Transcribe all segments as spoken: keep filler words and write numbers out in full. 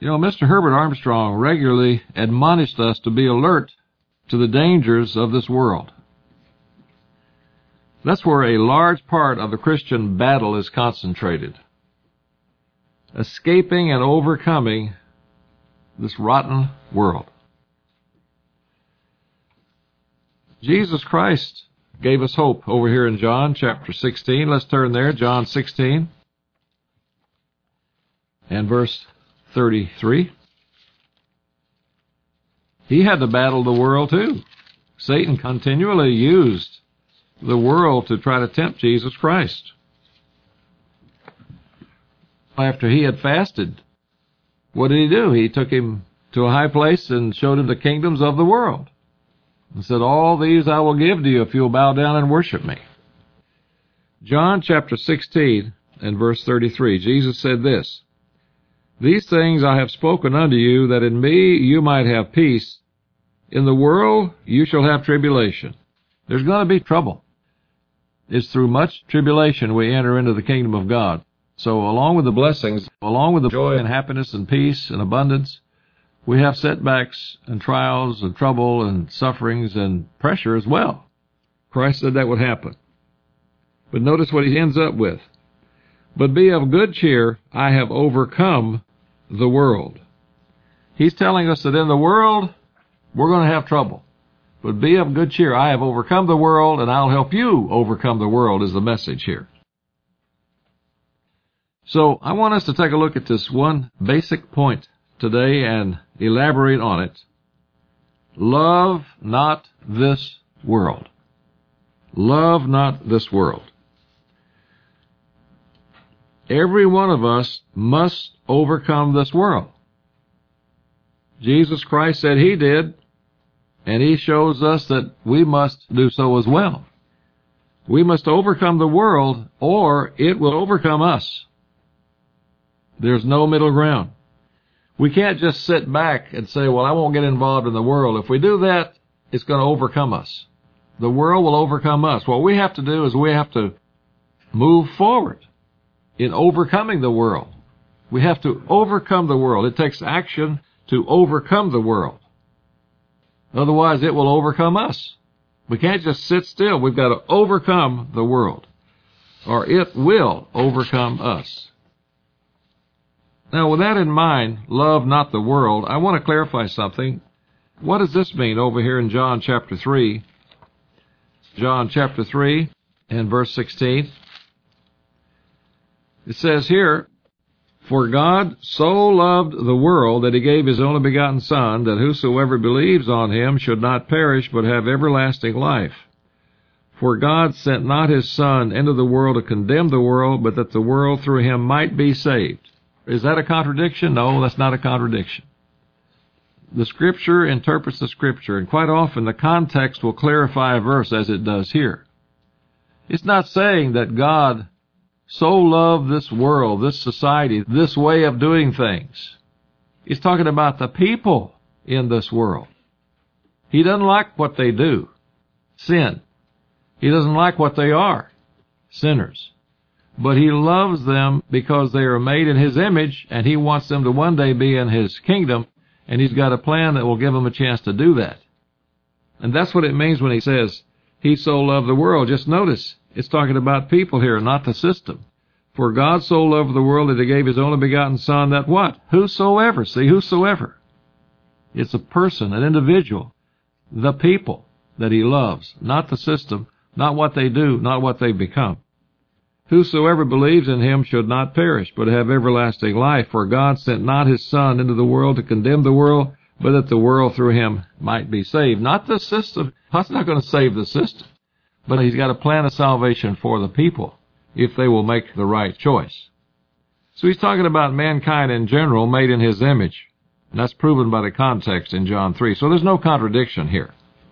You know, Mister Herbert Armstrong regularly admonished us to be alert to the dangers of this world. That's where a large part of the Christian battle is concentrated. Escaping and overcoming this rotten world. Jesus Christ gave us hope over here in John chapter sixteen. Let's turn there, John sixteen and verse thirty-three. He had to battle the world too. Satan continually used the world to try to tempt Jesus Christ. After he had fasted, what did he do? He took him to a high place and showed him the kingdoms of the world. And said, all these I will give to you if you'll bow down and worship me. John chapter sixteen and verse thirty-three, Jesus said this, these things I have spoken unto you, that in me you might have peace. In the world you shall have tribulation. There's going to be trouble. It's through much tribulation we enter into the kingdom of God. So along with the blessings, along with the joy and happiness and peace and abundance, we have setbacks and trials and trouble and sufferings and pressure as well. Christ said that would happen. But notice what he ends up with. But be of good cheer, I have overcome the world. He's telling us that in the world, we're going to have trouble. But be of good cheer, I have overcome the world, and I'll help you overcome the world, is the message here. So I want us to take a look at this one basic point today and elaborate on it. Love not this world. Love not this world. Every one of us must overcome this world. Jesus Christ said he did, and he shows us that we must do so as well. We must overcome the world, or it will overcome us. There's no middle ground. We can't just sit back and say, well, I won't get involved in the world. If we do that, it's going to overcome us. The world will overcome us. What we have to do is we have to move forward in overcoming the world. We have to overcome the world. It takes action to overcome the world. Otherwise, it will overcome us. We can't just sit still. We've got to overcome the world, or it will overcome us. Now, with that in mind, love not the world, I want to clarify something. What does this mean over here in John chapter three? John chapter three and verse sixteen. It says here, for God so loved the world that he gave his only begotten Son, that whosoever believes on him should not perish but have everlasting life. For God sent not his Son into the world to condemn the world, but that the world through him might be saved. Is that a contradiction? No, that's not a contradiction. The Scripture interprets the Scripture, and quite often the context will clarify a verse as it does here. It's not saying that God so loved this world, this society, this way of doing things. He's talking about the people in this world. He doesn't like what they do, sin. He doesn't like what they are, sinners. But he loves them because they are made in his image, and he wants them to one day be in his kingdom, and he's got a plan that will give them a chance to do that. And that's what it means when he says, he so loved the world. Just notice, it's talking about people here, not the system. For God so loved the world that he gave his only begotten Son, that what? Whosoever. See, whosoever. It's a person, an individual, the people that he loves, not the system, not what they do, not what they become. Whosoever believes in him should not perish, but have everlasting life. For God sent not his Son into the world to condemn the world, but that the world through him might be saved. Not the system. God's not going to save the system. But he's got a plan of salvation for the people, if they will make the right choice. So he's talking about mankind in general, made in his image. And that's proven by the context in John three. So there's no contradiction here.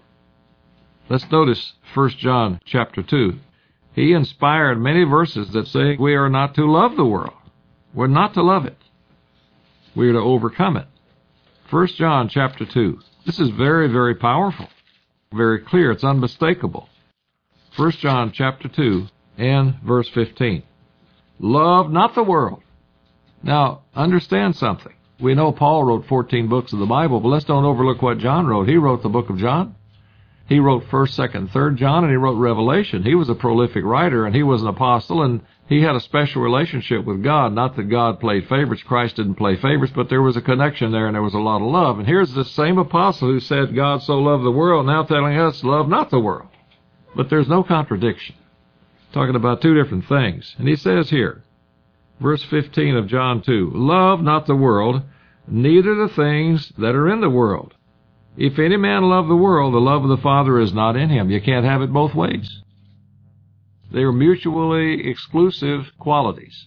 Let's notice First John chapter two. He inspired many verses that say we are not to love the world. We're not to love it. We are to overcome it. First John chapter two. This is very, very powerful. Very clear. It's unmistakable. First John chapter two and verse fifteen. Love not the world. Now, understand something. We know Paul wrote fourteen books of the Bible, but let's don't overlook what John wrote. He wrote the book of John. He wrote first, second, third John, and he wrote Revelation. He was a prolific writer, and he was an apostle, and he had a special relationship with God. Not that God played favorites. Christ didn't play favorites, but there was a connection there, and there was a lot of love. And here's the same apostle who said, God so loved the world, now telling us, love not the world. But there's no contradiction. Talking about two different things. And he says here, verse fifteen of John two, love not the world, neither the things that are in the world. If any man love the world, the love of the Father is not in him. You can't have it both ways. They are mutually exclusive qualities.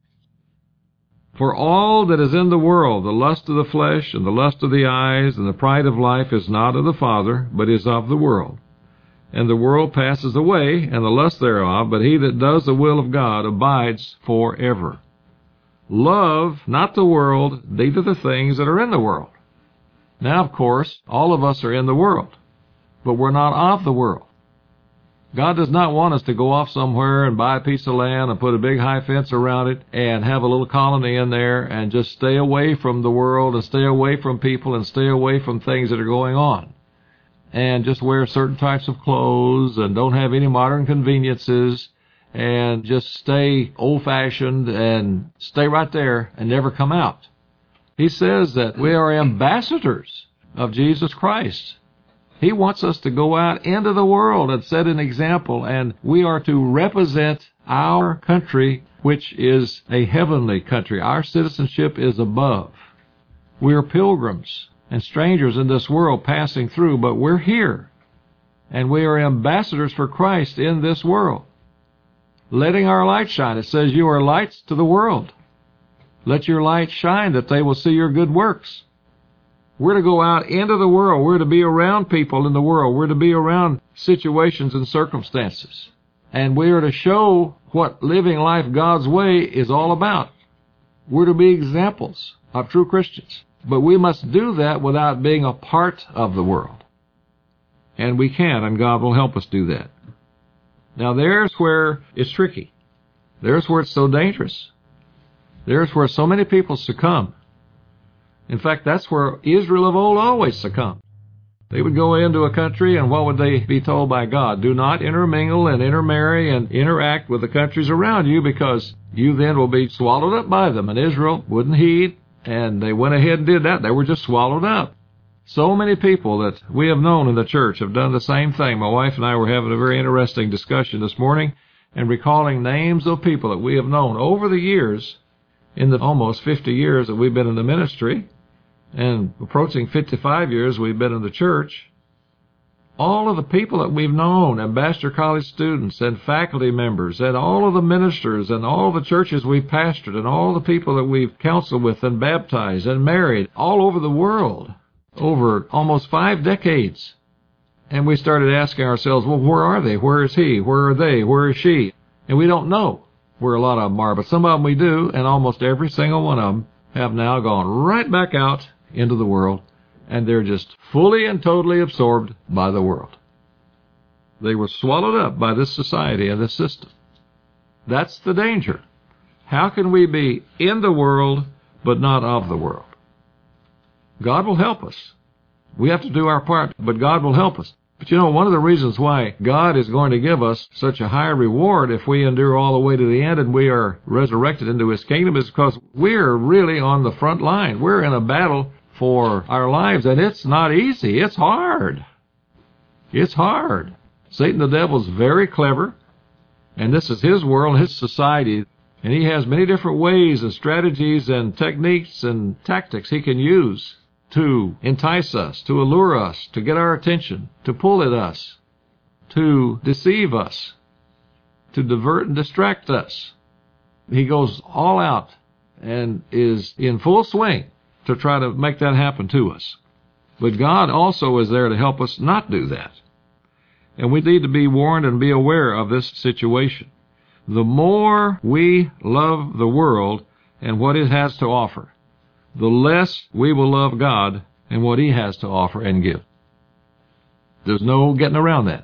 For all that is in the world, the lust of the flesh and the lust of the eyes and the pride of life is not of the Father, but is of the world. And the world passes away, and the lust thereof, but he that does the will of God abides forever. Love not the world, neither the things that are in the world. Now, of course, all of us are in the world, but we're not of the world. God does not want us to go off somewhere and buy a piece of land and put a big high fence around it and have a little colony in there and just stay away from the world and stay away from people and stay away from things that are going on. And just wear certain types of clothes and don't have any modern conveniences and just stay old-fashioned and stay right there and never come out. He says that we are ambassadors of Jesus Christ. He wants us to go out into the world and set an example, and we are to represent our country, which is a heavenly country. Our citizenship is above. We are pilgrims and strangers in this world passing through, but we're here, and we are ambassadors for Christ in this world, letting our light shine. It says you are lights to the world. Let your light shine that they will see your good works. We're to go out into the world. We're to be around people in the world. We're to be around situations and circumstances. And we are to show what living life God's way is all about. We're to be examples of true Christians. But we must do that without being a part of the world. And we can, and God will help us do that. Now there's where it's tricky. There's where it's so dangerous. There's where so many people succumb. In fact, that's where Israel of old always succumbed. They would go into a country, and what would they be told by God? Do not intermingle and intermarry and interact with the countries around you, because you then will be swallowed up by them. And Israel wouldn't heed, and they went ahead and did that. They were just swallowed up. So many people that we have known in the church have done the same thing. My wife and I were having a very interesting discussion this morning and recalling names of people that we have known over the years, in the almost fifty years that we've been in the ministry, and approaching fifty-five years we've been in the church. All of the people that we've known, Ambassador College students and faculty members and all of the ministers and all of the churches we've pastored and all the people that we've counseled with and baptized and married all over the world over almost five decades. And we started asking ourselves, well, where are they? Where is he? Where are they? Where is she? And we don't know where a lot of them are, but some of them we do, and almost every single one of them have now gone right back out into the world, and they're just fully and totally absorbed by the world. They were swallowed up by this society and this system. That's the danger. How can we be in the world but not of the world? God will help us. We have to do our part, but God will help us. But you know, one of the reasons why God is going to give us such a high reward if we endure all the way to the end and we are resurrected into His kingdom is because we're really on the front line. We're in a battle for our lives, and it's not easy. It's hard. It's hard. Satan the devil's very clever, and this is his world, his society, and he has many different ways and strategies and techniques and tactics he can use to entice us, to allure us, to get our attention, to pull at us, to deceive us, to divert and distract us. He goes all out and is in full swing to try to make that happen to us. But God also is there to help us not do that. And we need to be warned and be aware of this situation. The more we love the world and what it has to offer, the less we will love God and what He has to offer and give. There's no getting around that.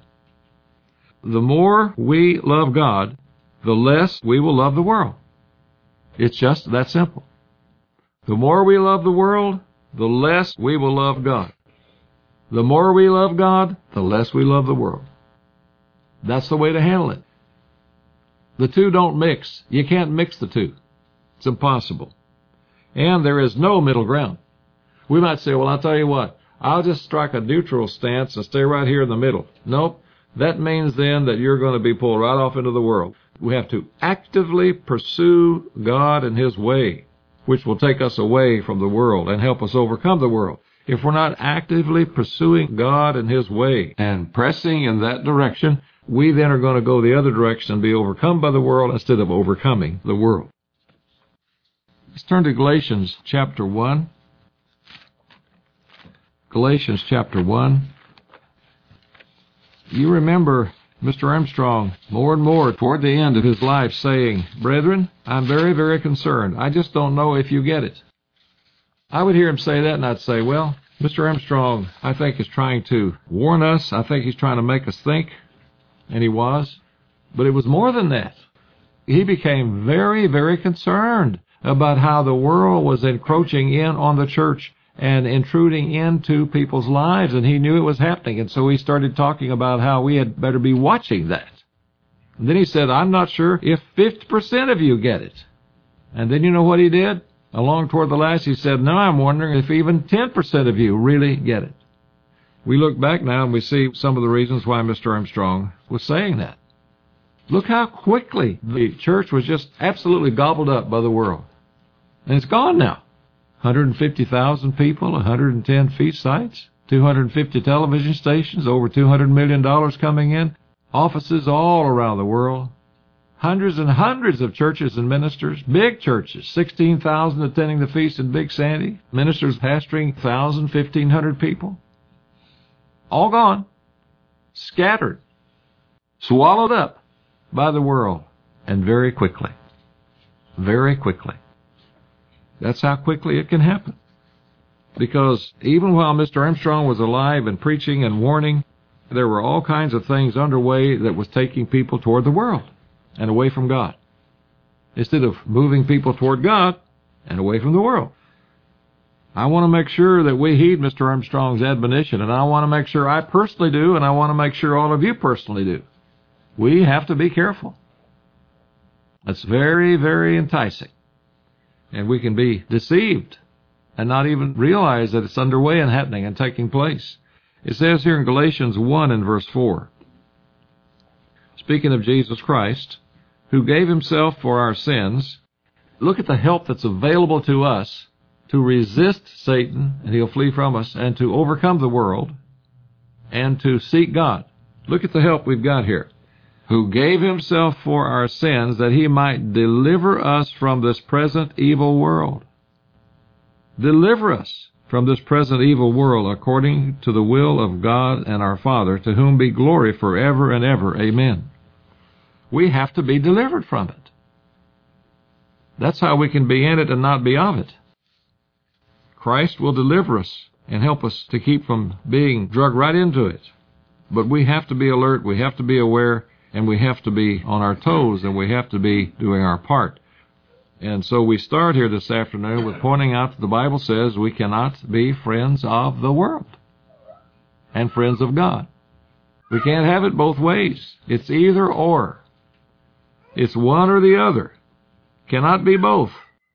The more we love God, the less we will love the world. It's just that simple. The The more we love the world, the less we will love God. The more we love God, the less we love the world. That's the way to handle it. The two don't mix. You can't mix the two. It's impossible. And there is no middle ground. We might say, well, I'll tell you what, I'll just strike a neutral stance and stay right here in the middle. Nope. That means then that you're going to be pulled right off into the world. We have to actively pursue God and His way, which will take us away from the world and help us overcome the world. If we're not actively pursuing God and His way and pressing in that direction, we then are going to go the other direction and be overcome by the world instead of overcoming the world. Let's turn to Galatians chapter one. Galatians chapter one. You remember Mister Armstrong more and more toward the end of his life saying, "Brethren, I'm very, very concerned. I just don't know if you get it." I would hear him say that and I'd say, well, Mister Armstrong, I think, is trying to warn us. I think he's trying to make us think. And he was. But it was more than that. He became very, very concerned about how the world was encroaching in on the church and intruding into people's lives, and he knew it was happening. And so he started talking about how we had better be watching that. And then he said, I'm not sure if fifty percent of you get it. And then you know what he did? Along toward the last, he said, now I'm wondering if even ten percent of you really get it. We look back now and we see some of the reasons why Mister Armstrong was saying that. Look how quickly the church was just absolutely gobbled up by the world. And it's gone now. one hundred fifty thousand people, one hundred ten feast sites, two hundred fifty television stations, over two hundred million dollars coming in, offices all around the world, hundreds and hundreds of churches and ministers, big churches, sixteen thousand attending the feast in Big Sandy, ministers pastoring one thousand, fifteen hundred people. All gone, scattered, swallowed up by the world, and very quickly, very quickly. That's how quickly it can happen. Because even while Mister Armstrong was alive and preaching and warning, there were all kinds of things underway that was taking people toward the world and away from God, instead of moving people toward God and away from the world. I want to make sure that we heed Mister Armstrong's admonition, and I want to make sure I personally do, and I want to make sure all of you personally do. We have to be careful. It's very, very enticing. And we can be deceived and not even realize that it's underway and happening and taking place. It says here in Galatians one and verse four, speaking of Jesus Christ, who gave Himself for our sins, look at the help that's available to us to resist Satan, and he'll flee from us, and to overcome the world, and to seek God. Look at the help we've got here. Who gave Himself for our sins, that He might deliver us from this present evil world. Deliver us from this present evil world, according to the will of God and our Father, to whom be glory forever and ever. Amen. We have to be delivered from it. That's how we can be in it and not be of it. Christ will deliver us and help us to keep from being drugged right into it. But we have to be alert, we have to be aware, and we have to be on our toes, and we have to be doing our part. And so we start here this afternoon with pointing out that the Bible says we cannot be friends of the world and friends of God. We can't have it both ways. It's either or. It's one or the other. Cannot be both.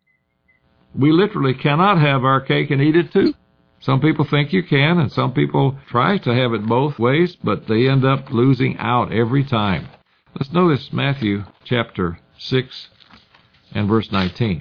We literally cannot have our cake and eat it too. Some people think you can, and some people try to have it both ways, but they end up losing out every time. Let's notice Matthew chapter six and verse nineteen.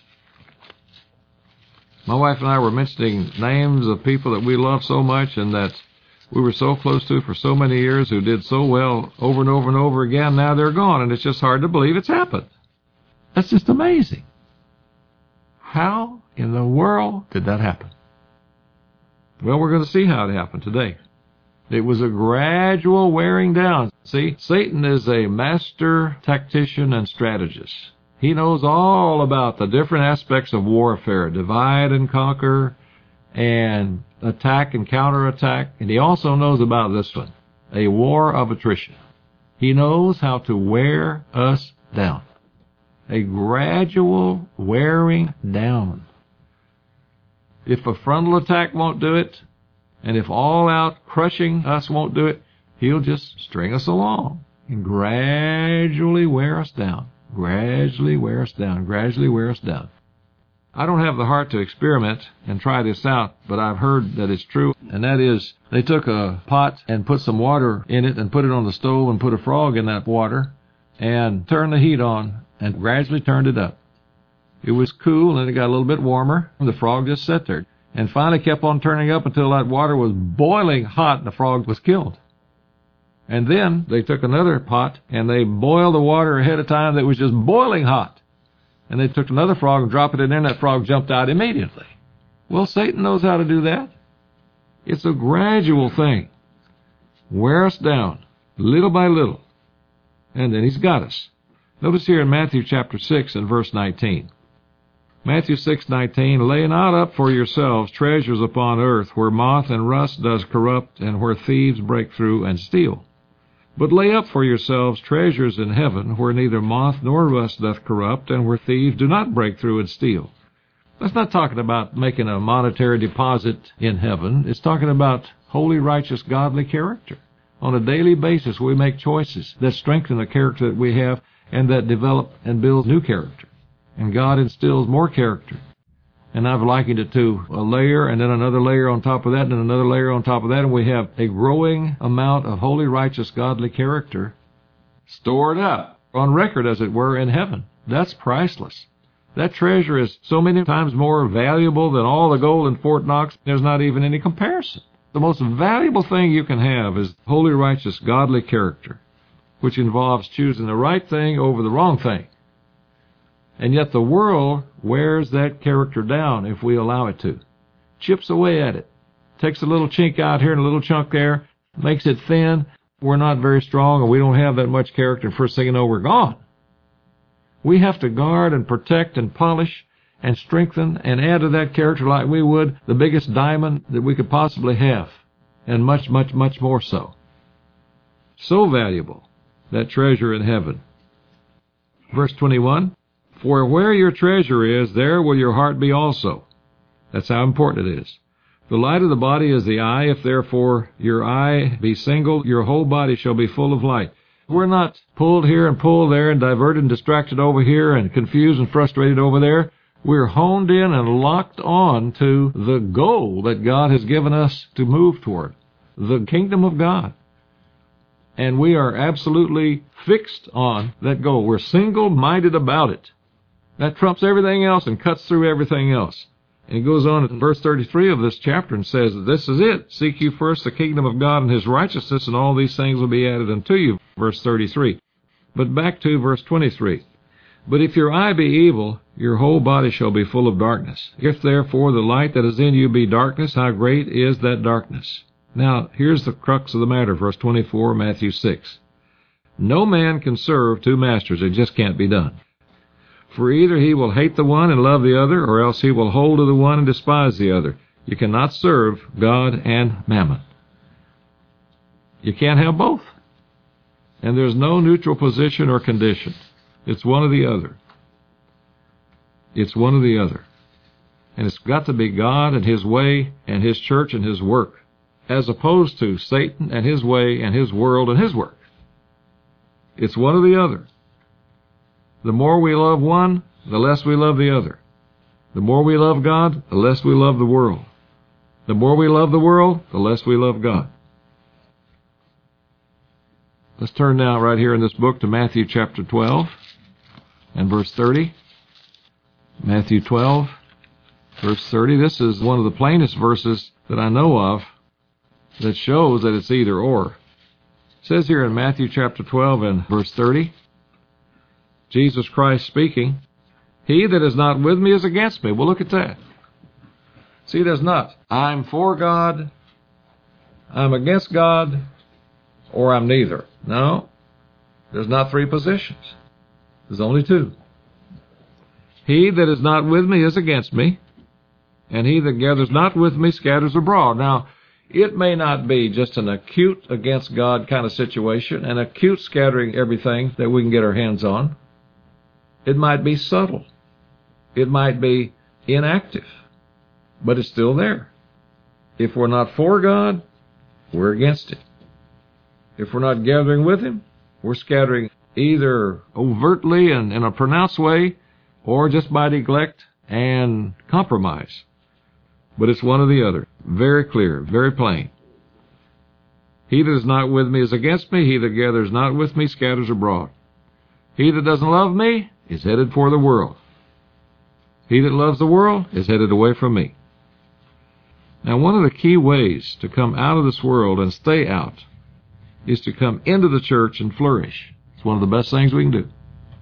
My wife and I were mentioning names of people that we love so much and that we were so close to for so many years, who did so well over and over and over again. Now they're gone, and it's just hard to believe it's happened. That's just amazing. How in the world did that happen? Well, we're going to see how it happened today. It was a gradual wearing down. See, Satan is a master tactician and strategist. He knows all about the different aspects of warfare, divide and conquer, and attack and counterattack. And he also knows about this one, a war of attrition. He knows how to wear us down. A gradual wearing down. If a frontal attack won't do it, and if all-out crushing us won't do it, he'll just string us along and gradually wear us down, gradually wear us down, gradually wear us down. I don't have the heart to experiment and try this out, but I've heard that it's true, and that is they took a pot and put some water in it and put it on the stove and put a frog in that water and turned the heat on and gradually turned it up. It was cool, and it got a little bit warmer. The frog just sat there and finally kept on turning up until that water was boiling hot and the frog was killed. And then they took another pot and they boiled the water ahead of time that was just boiling hot. And they took another frog and dropped it in there, and that frog jumped out immediately. Well, Satan knows how to do that. It's a gradual thing. Wear us down, little by little. And then he's got us. Notice here in Matthew chapter six and verse nineteen. Matthew six nineteen, lay not up for yourselves treasures upon earth, where moth and rust does corrupt, and where thieves break through and steal. But lay up for yourselves treasures in heaven, where neither moth nor rust doth corrupt, and where thieves do not break through and steal. That's not talking about making a monetary deposit in heaven. It's talking about holy, righteous, godly character. On a daily basis, we make choices that strengthen the character that we have and that develop and build new character. And God instills more character. And I've likened it to a layer and then another layer on top of that and then another layer on top of that, and we have a growing amount of holy, righteous, godly character stored up, on record, as it were, in heaven. That's priceless. That treasure is so many times more valuable than all the gold in Fort Knox, there's not even any comparison. The most valuable thing you can have is holy, righteous, godly character, which involves choosing the right thing over the wrong thing. And yet the world wears that character down if we allow it to. Chips away at it. Takes a little chink out here and a little chunk there, makes it thin. We're not very strong and we don't have that much character, and first thing you know, we're gone. We have to guard and protect and polish and strengthen and add to that character like we would the biggest diamond that we could possibly have, and much, much, much more so. So valuable, that treasure in heaven. Verse twenty-one, for where your treasure is, there will your heart be also. That's how important it is. The light of the body is the eye. If therefore your eye be single, your whole body shall be full of light. We're not pulled here and pulled there and diverted and distracted over here and confused and frustrated over there. We're honed in and locked on to the goal that God has given us to move toward, the kingdom of God. And we are absolutely fixed on that goal. We're single-minded about it. That trumps everything else and cuts through everything else. And it goes on in verse thirty-three of this chapter and says, this is it. Seek you first the kingdom of God and his righteousness, and all these things will be added unto you. Verse thirty-three. But back to verse twenty-three. But if your eye be evil, your whole body shall be full of darkness. If therefore the light that is in you be darkness, how great is that darkness? Now, here's the crux of the matter, verse twenty-four, Matthew six. No man can serve two masters. It just can't be done. For either he will hate the one and love the other, or else he will hold to the one and despise the other. You cannot serve God and mammon. You can't have both. And there's no neutral position or condition. It's one or the other. It's one or the other. And it's got to be God and his way and his church and his work, as opposed to Satan and his way and his world and his work. It's one or the other. The more we love one, the less we love the other. The more we love God, the less we love the world. The more we love the world, the less we love God. Let's turn now right here in this book to Matthew chapter twelve and verse thirty. Matthew twelve, verse thirty. This is one of the plainest verses that I know of that shows that it's either or. It says here in Matthew chapter twelve and verse thirty, Jesus Christ speaking, he that is not with me is against me. Well, look at that. See, there's not, I'm for God, I'm against God, or I'm neither. No, there's not three positions. There's only two. He that is not with me is against me, and he that gathers not with me scatters abroad. Now, it may not be just an acute against God kind of situation, an acute scattering everything that we can get our hands on. It might be subtle. It might be inactive. but it's still there. If we're not for God, we're against Him. If we're not gathering with Him, we're scattering either overtly and in a pronounced way or just by neglect and compromise. But it's one or the other. Very clear, very plain. He that is not with me is against me. He that gathers not with me scatters abroad. He that doesn't love me is headed for the world. He that loves the world is headed away from me. Now, one of the key ways to come out of this world and stay out is to come into the church and flourish. It's one of the best things we can do.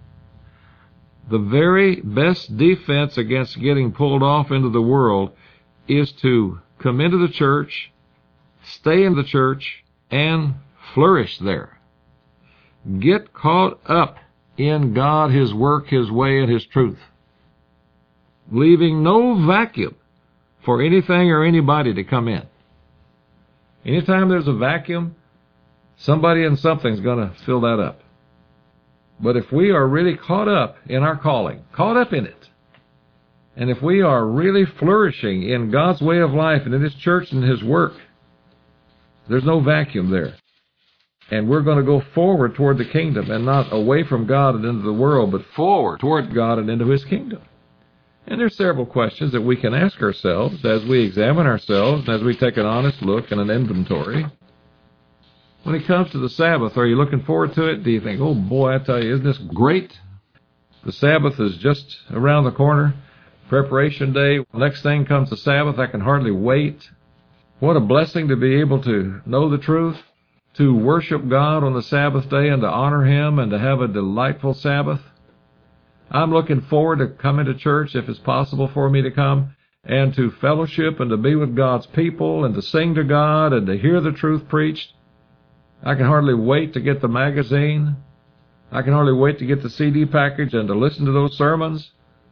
The very best defense against getting pulled off into the world is to come into the church, stay in the church, and flourish there. Get caught up in God, His work, His way, and His truth, leaving no vacuum for anything or anybody to come in. Anytime there's a vacuum, somebody and something's going to fill that up. But if we are really caught up in our calling, caught up in it, and if we are really flourishing in God's way of life and in His church and His work, there's no vacuum there. And we're going to go forward toward the kingdom and not away from God and into the world, but forward toward God and into His kingdom. And there's several questions that we can ask ourselves as we examine ourselves, as we take an honest look and an inventory. When it comes to the Sabbath, are you looking forward to it? Do you think, oh boy, I tell you, isn't this great? The Sabbath is just around the corner. Preparation day. Next thing comes the Sabbath. I can hardly wait. What a blessing to be able to know the truth, to worship God on the Sabbath day and to honor Him and to have a delightful Sabbath. I'm looking forward to coming to church if it's possible for me to come and to fellowship and to be with God's people and to sing to God and to hear the truth preached. I can hardly wait to get the magazine. I can hardly wait to get the C D package and to listen to those sermons.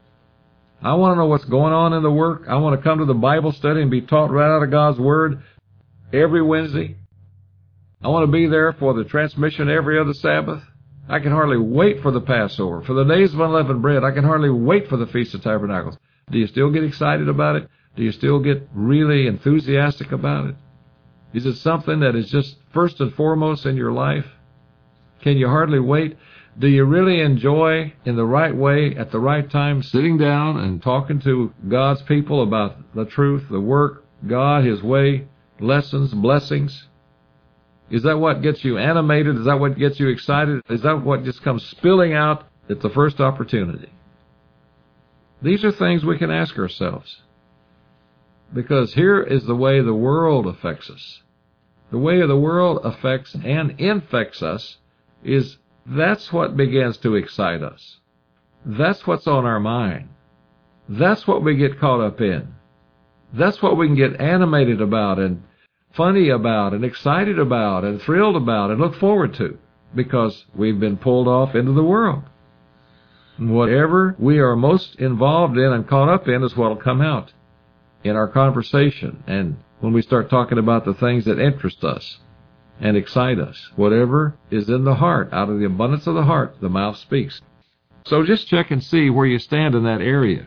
I want to know what's going on in the work. I want to come to the Bible study and be taught right out of God's Word every Wednesday. I want to be there for the transmission every other Sabbath. I can hardly wait for the Passover, for the days of unleavened bread. I can hardly wait for the Feast of Tabernacles. Do you still get excited about it? Do you still get really enthusiastic about it? Is it something that is just first and foremost in your life? Can you hardly wait? Do you really enjoy, in the right way, at the right time, sitting down and talking to God's people about the truth, the work, God, His way, lessons, blessings? Is that what gets you animated? Is that what gets you excited? Is that what just comes spilling out at the first opportunity? These are things we can ask ourselves. Because here is the way the world affects us. The way the world affects and infects us is that's what begins to excite us. That's what's on our mind. That's what we get caught up in. That's what we can get animated about and funny about and excited about and thrilled about and look forward to because we've been pulled off into the world. And whatever we are most involved in and caught up in is what will come out in our conversation and when we start talking about the things that interest us and excite us. Whatever is in the heart, out of the abundance of the heart, the mouth speaks. So just check and see where you stand in that area.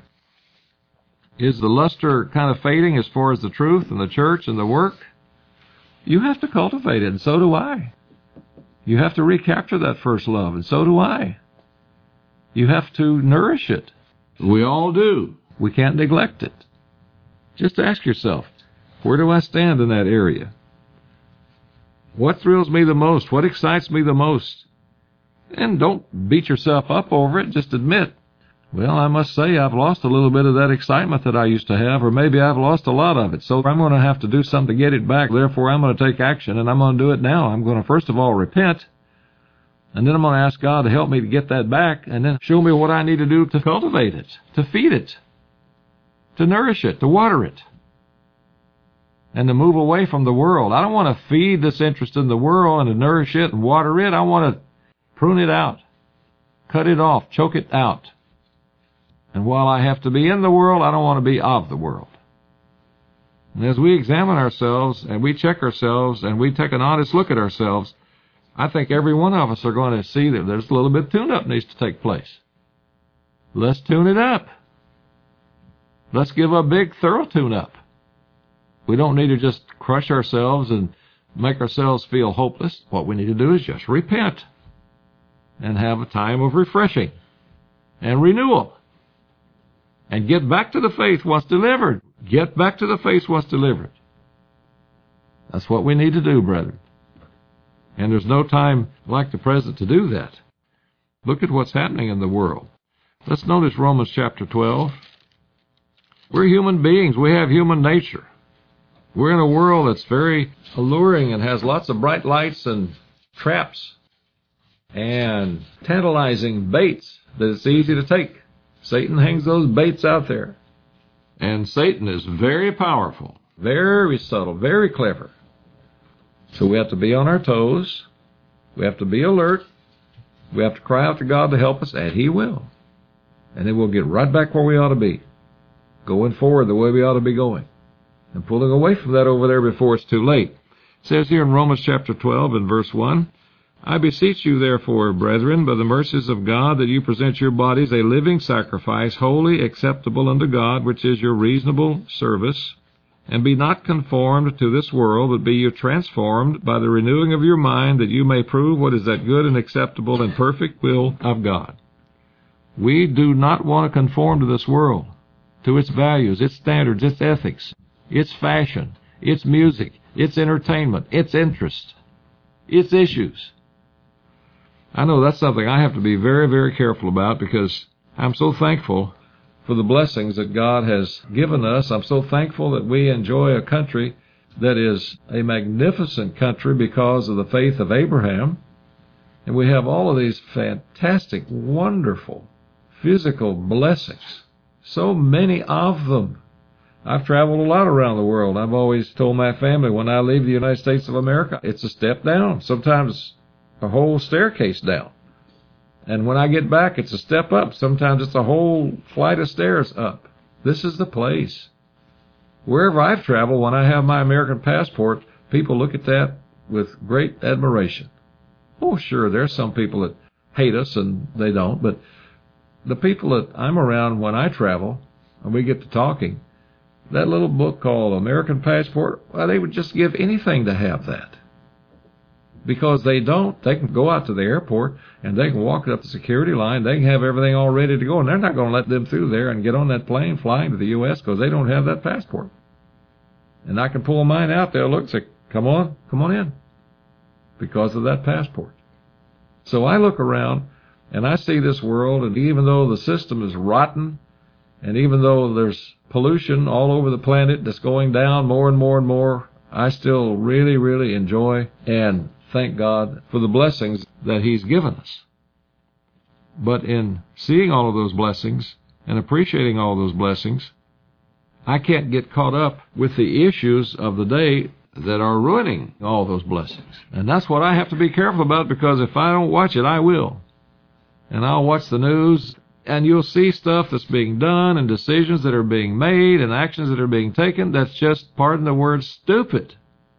Is the luster kind of fading as far as the truth and the church and the work? You have to cultivate it, and so do I. You have to recapture that first love, and so do I. You have to nourish it. We all do. We can't neglect it. Just ask yourself, where do I stand in that area? What thrills me the most? What excites me the most? And don't beat yourself up over it. Just admit, well, I must say I've lost a little bit of that excitement that I used to have, or maybe I've lost a lot of it. So I'm going to have to do something to get it back. Therefore, I'm going to take action, and I'm going to do it now. I'm going to, first of all, repent, and then I'm going to ask God to help me to get that back, and then show me what I need to do to cultivate it, to feed it, to nourish it, to water it, and to move away from the world. I don't want to feed this interest in the world and to nourish it and water it. I want to prune it out, cut it off, choke it out. And while I have to be in the world, I don't want to be of the world. And as we examine ourselves and we check ourselves and we take an honest look at ourselves, I think every one of us are going to see that there's a little bit of tune-up needs to take place. Let's tune it up. Let's give a big thorough tune-up. We don't need to just crush ourselves and make ourselves feel hopeless. What we need to do is just repent and have a time of refreshing and renewal. And get back to the faith once delivered. Get back to the faith once delivered. That's what we need to do, brethren. And there's no time like the present to do that. Look at what's happening in the world. Let's notice Romans chapter twelve. We're human beings. We have human nature. We're in a world that's very alluring and has lots of bright lights and traps and tantalizing baits that it's easy to take. Satan hangs those baits out there. And Satan is very powerful, very subtle, very clever. So we have to be on our toes. We have to be alert. We have to cry out to God to help us, and He will. And then we'll get right back where we ought to be, going forward the way we ought to be going, and pulling away from that over there before it's too late. It says here in Romans chapter twelve and verse one, I beseech you therefore, brethren, by the mercies of God, that you present your bodies a living sacrifice, holy, acceptable unto God, which is your reasonable service. And be not conformed to this world, but be you transformed by the renewing of your mind, that you may prove what is that good and acceptable and perfect will of God. We do not want to conform to this world, to its values, its standards, its ethics, its fashion, its music, its entertainment, its interest, its issues. I know that's something I have to be very, very careful about, because I'm so thankful for the blessings that God has given us. I'm so thankful that we enjoy a country that is a magnificent country because of the faith of Abraham. And we have all of these fantastic, wonderful physical blessings, so many of them. I've traveled a lot around the world. I've always told my family, when I leave the United States of America, it's a step down, sometimes a whole staircase down. And when I get back, it's a step up. Sometimes it's a whole flight of stairs up. This is the place. Wherever I've traveled, when I have my American passport, people look at that with great admiration. Oh, sure, there's some people that hate us and they don't, but the people that I'm around when I travel, and we get to talking, that little book called American Passport, well, they would just give anything to have that. Because they don't, they can go out to the airport and they can walk up the security line, they can have everything all ready to go, and they're not going to let them through there and get on that plane flying to the U S because they don't have that passport. And I can pull mine out, they'll look and say, come on, come on in, because of that passport. So I look around and I see this world, and even though the system is rotten, and even though there's pollution all over the planet that's going down more and more and more, I still really, really enjoy and thank God for the blessings that He's given us. But in seeing all of those blessings and appreciating all those blessings, I can't get caught up with the issues of the day that are ruining all those blessings. And that's what I have to be careful about, because if I don't watch it, I will. And I'll watch the news, and you'll see stuff that's being done and decisions that are being made and actions that are being taken that's just, pardon the word, stupid.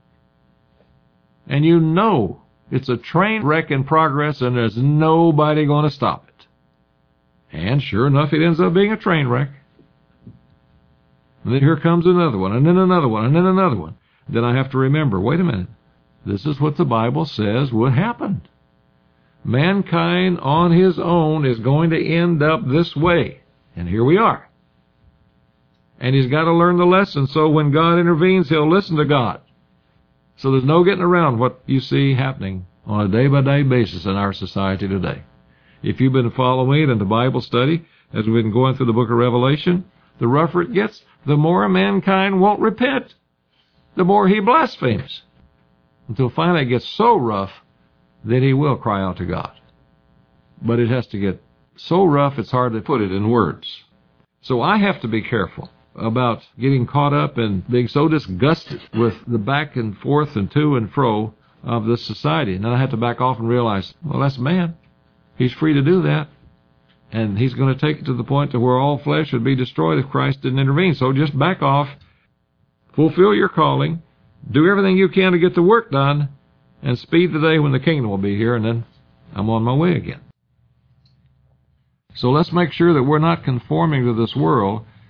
And you know it's a train wreck in progress, and there's nobody going to stop it. And sure enough, it ends up being a train wreck. And then here comes another one, and then another one, and then another one. Then I have to remember, wait a minute, this is what the Bible says would happen. Mankind on his own is going to end up this way. And here we are. And he's got to learn the lesson, so when God intervenes, he'll listen to God. So there's no getting around what you see happening on a day-by-day basis in our society today. If you've been following it in the Bible study, as we've been going through the book of Revelation, the rougher it gets, the more mankind won't repent, the more he blasphemes, until finally it gets so rough that he will cry out to God. But it has to get so rough it's hard to put it in words. So I have to be careful about getting caught up and being so disgusted with the back and forth and to and fro of this society. And then I have to back off and realize, well, that's man. He's free to do that. And he's going to take it to the point to where all flesh would be destroyed if Christ didn't intervene. So just back off, fulfill your calling, do everything you can to get the work done, and speed the day when the kingdom will be here, and then I'm on my way again. So let's make sure that we're not conforming to this world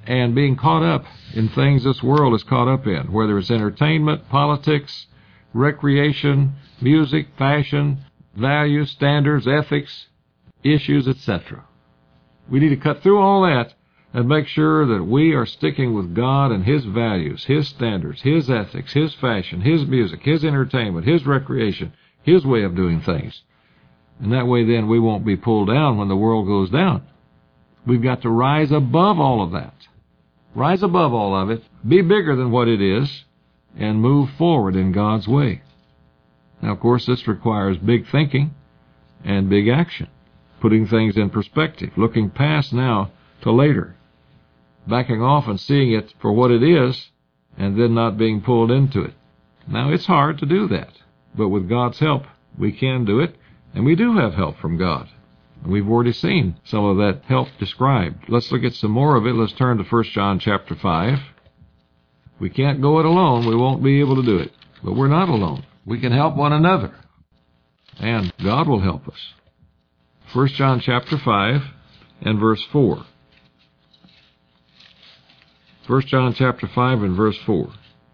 and being caught up in things this world is caught up in, whether it's entertainment, politics, recreation, music, fashion, values, standards, ethics, issues, et cetera. We need to cut through all that and make sure that we are sticking with God and His values, His standards, His ethics, His fashion, His music, His entertainment, His recreation, His way of doing things. And that way then we won't be pulled down when the world goes down. We've got to rise above all of that. Rise above all of it, be bigger than what it is, and move forward in God's way. Now, of course, this requires big thinking and big action, putting things in perspective, looking past now to later, backing off and seeing it for what it is, and then not being pulled into it. Now, it's hard to do that, but with God's help, we can do it, and we do have help from God. We've already seen some of that help described. Let's look at some more of it. Let's turn to First John chapter five. We can't go it alone. We won't be able to do it. But we're not alone. We can help one another. And God will help us. First John chapter five and verse four. First John chapter five and verse four.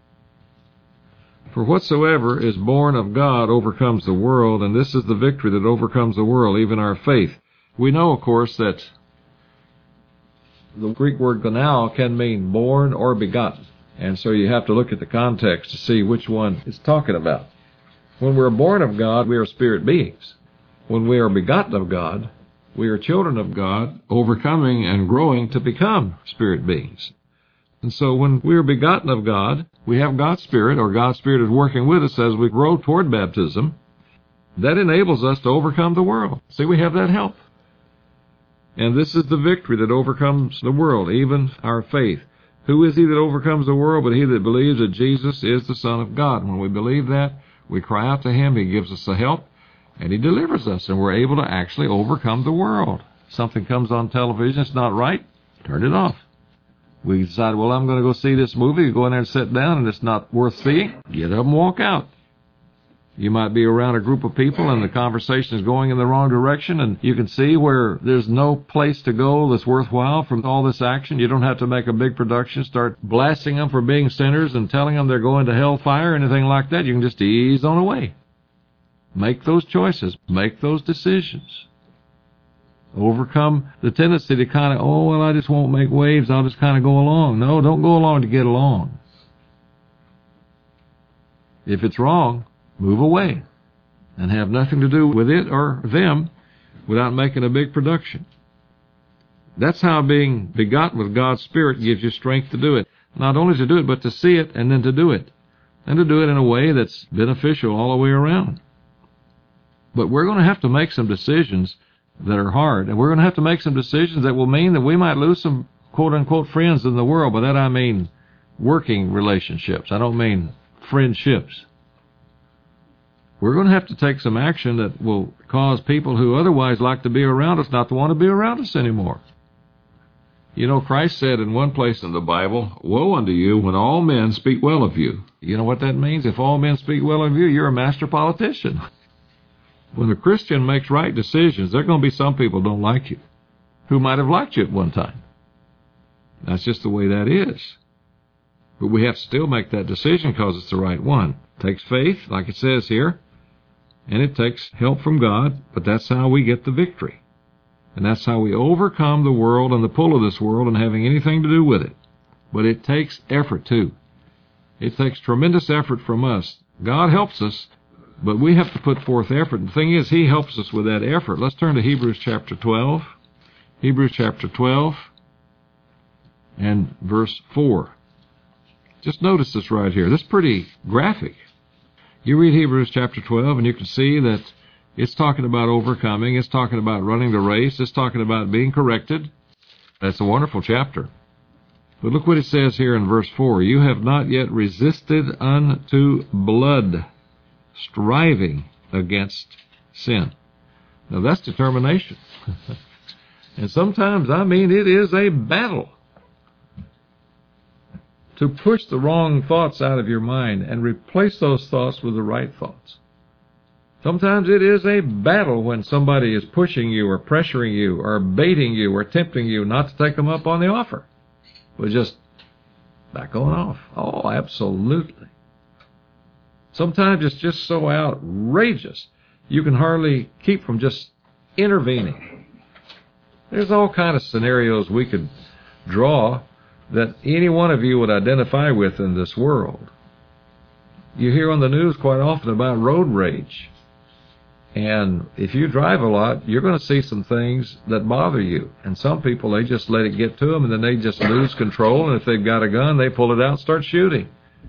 For whatsoever is born of God overcomes the world, and this is the victory that overcomes the world, even our faith. We know, of course, that the Greek word gonao can mean born or begotten. And so you have to look at the context to see which one it's talking about. When we're born of God, we are spirit beings. When we are begotten of God, we are children of God, overcoming and growing to become spirit beings. And so when we are begotten of God, we have God's Spirit, or God's Spirit is working with us as we grow toward baptism. That enables us to overcome the world. See, we have that help. And this is the victory that overcomes the world, even our faith. Who is he that overcomes the world but he that believes that Jesus is the Son of God? When we believe that, we cry out to Him, He gives us the help, and He delivers us, and we're able to actually overcome the world. Something comes on television, it's not right, turn it off. We decide, well, I'm going to go see this movie. You go in there and sit down, and it's not worth seeing. Get up and walk out. You might be around a group of people, and the conversation is going in the wrong direction, and you can see where there's no place to go that's worthwhile from all this action. You don't have to make a big production, start blasting them for being sinners and telling them they're going to hellfire or anything like that. You can just ease on away. Make those choices. Make those decisions. Overcome the tendency to kind of, oh, well, I just won't make waves. I'll just kind of go along. No, don't go along to get along. If it's wrong, move away and have nothing to do with it or them without making a big production. That's how being begotten with God's Spirit gives you strength to do it. Not only to do it, but to see it and then to do it. And to do it in a way that's beneficial all the way around. But we're going to have to make some decisions that are hard. And we're going to have to make some decisions that will mean that we might lose some quote-unquote friends in the world. By that I mean working relationships. I don't mean friendships. We're going to have to take some action that will cause people who otherwise like to be around us not to want to be around us anymore. You know, Christ said in one place in the Bible, woe unto you when all men speak well of you. You know what that means? If all men speak well of you, you're a master politician. When a Christian makes right decisions, there are going to be some people who don't like you, who might have liked you at one time. That's just the way that is. But we have to still make that decision because it's the right one. It takes faith, like it says here, and it takes help from God, but that's how we get the victory. And that's how we overcome the world and the pull of this world and having anything to do with it. But it takes effort, too. It takes tremendous effort from us. God helps us, but we have to put forth effort. The thing is, He helps us with that effort. Let's turn to Hebrews chapter twelve. Hebrews chapter twelve and verse four. Just notice this right here. This is pretty graphic. You read Hebrews chapter twelve, and you can see that it's talking about overcoming. It's talking about running the race. It's talking about being corrected. That's a wonderful chapter. But look what it says here in verse four. You have not yet resisted unto blood, striving against sin. Now that's determination. And sometimes, I mean, it is a battle to push the wrong thoughts out of your mind and replace those thoughts with the right thoughts. Sometimes it is a battle when somebody is pushing you or pressuring you or baiting you or tempting you not to take them up on the offer. was just back on off. Oh, absolutely. Sometimes it's just so outrageous, you can hardly keep from just intervening. There's all kind of scenarios we could draw that any one of you would identify with in this world. You hear on the news quite often about road rage. And if you drive a lot, you're going to see some things that bother you. And some people, they just let it get to them, and then they just lose control. And if they've got a gun, they pull it out and start shooting.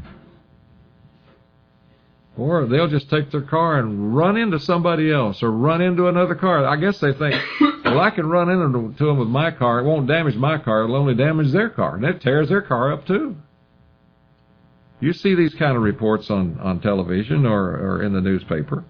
Or they'll just take their car and run into somebody else or run into another car. I guess they think, well, I can run into them with my car. It won't damage my car. It'll only damage their car. And it tears their car up, too. You see these kind of reports on, on television or, or in the newspaper.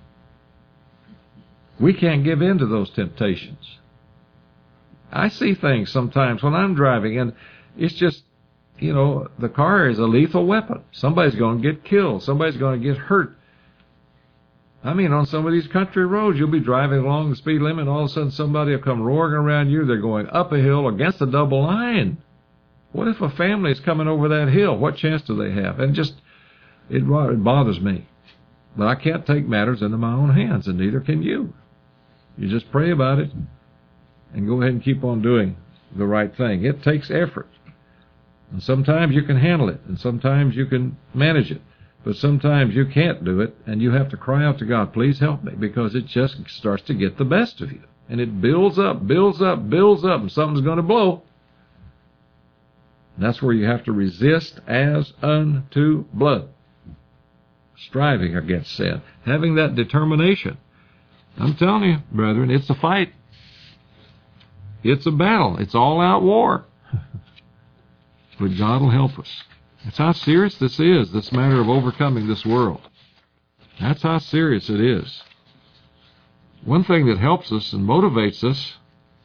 We can't give in to those temptations. I see things sometimes when I'm driving, and it's just, you know, the car is a lethal weapon. Somebody's going to get killed. Somebody's going to get hurt. I mean, on some of these country roads, you'll be driving along the speed limit, and all of a sudden somebody will come roaring around you. They're going up a hill against a double line. What if a family is coming over that hill? What chance do they have? And just, it, it bothers me. But I can't take matters into my own hands, and neither can you. You just pray about it and go ahead and keep on doing the right thing. It takes effort. And sometimes you can handle it, and sometimes you can manage it. But sometimes you can't do it, and you have to cry out to God, please help me, because it just starts to get the best of you. And it builds up, builds up, builds up, and something's going to blow. And that's where you have to resist as unto blood. Striving against sin. Having that determination. I'm telling you, brethren, it's a fight. It's a battle. It's all-out war. But God will help us. That's how serious this is, this matter of overcoming this world. That's how serious it is. One thing that helps us and motivates us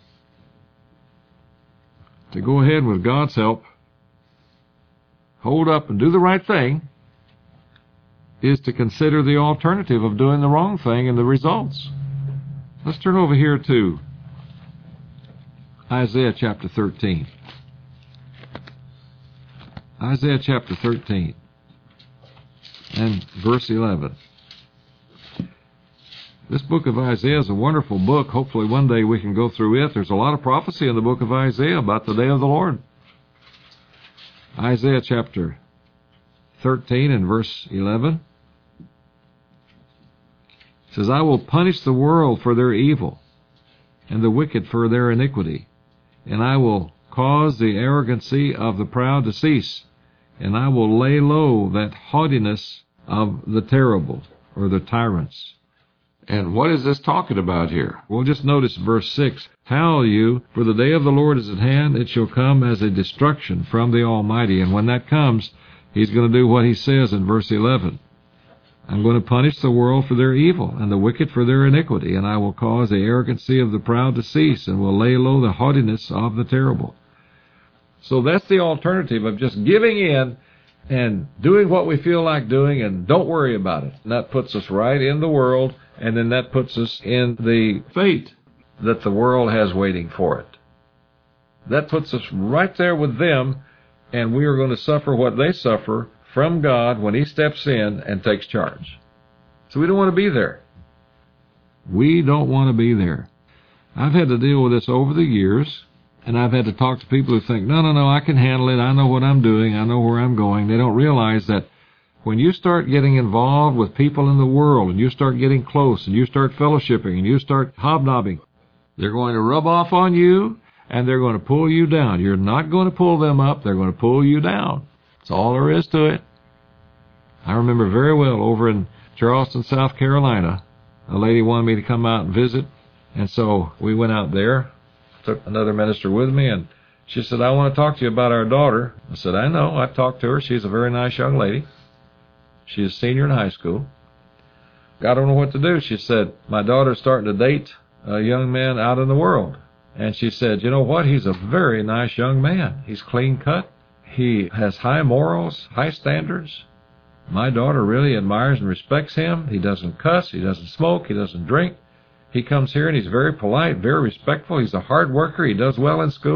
to go ahead with God's help, hold up and do the right thing, is to consider the alternative of doing the wrong thing and the results. Let's turn over here to Isaiah chapter thirteen. Isaiah chapter thirteen and verse eleven. This book of Isaiah is a wonderful book. Hopefully one day we can go through it. There's a lot of prophecy in the book of Isaiah about the day of the Lord. Isaiah chapter thirteen and verse eleven. It says, I will punish the world for their evil, and the wicked for their iniquity, and I will cause the arrogancy of the proud to cease, and I will lay low that haughtiness of the terrible, or the tyrants. And what is this talking about here? Well, just notice verse six. Howl you, for the day of the Lord is at hand. It shall come as a destruction from the Almighty. And when that comes, He's going to do what He says in verse eleven. I'm going to punish the world for their evil, and the wicked for their iniquity, and I will cause the arrogancy of the proud to cease, and will lay low the haughtiness of the terrible. So that's the alternative of just giving in and doing what we feel like doing, and don't worry about it. And that puts us right in the world, and then that puts us in the fate that the world has waiting for it. That puts us right there with them, and we are going to suffer what they suffer from God when He steps in and takes charge. So we don't want to be there. We don't want to be there. I've had to deal with this over the years, and I've had to talk to people who think, no, no, no, I can handle it. I know what I'm doing. I know where I'm going. They don't realize that when you start getting involved with people in the world, and you start getting close, and you start fellowshipping, and you start hobnobbing, they're going to rub off on you, and they're going to pull you down. You're not going to pull them up. They're going to pull you down. That's all there is to it. I remember very well over in Charleston, South Carolina, a lady wanted me to come out and visit, and so we went out there, took another minister with me, and she said, I want to talk to you about our daughter. I said, I know. I talked to her. She's a very nice young lady. She's a senior in high school. I don't know what to do. She said, my daughter's starting to date a young man out in the world. And she said, you know what? He's a very nice young man. He's clean cut. He has high morals, high standards. My daughter really admires and respects him. He doesn't cuss. He doesn't smoke. He doesn't drink. He comes here and he's very polite, very respectful. He's a hard worker. He does well in school.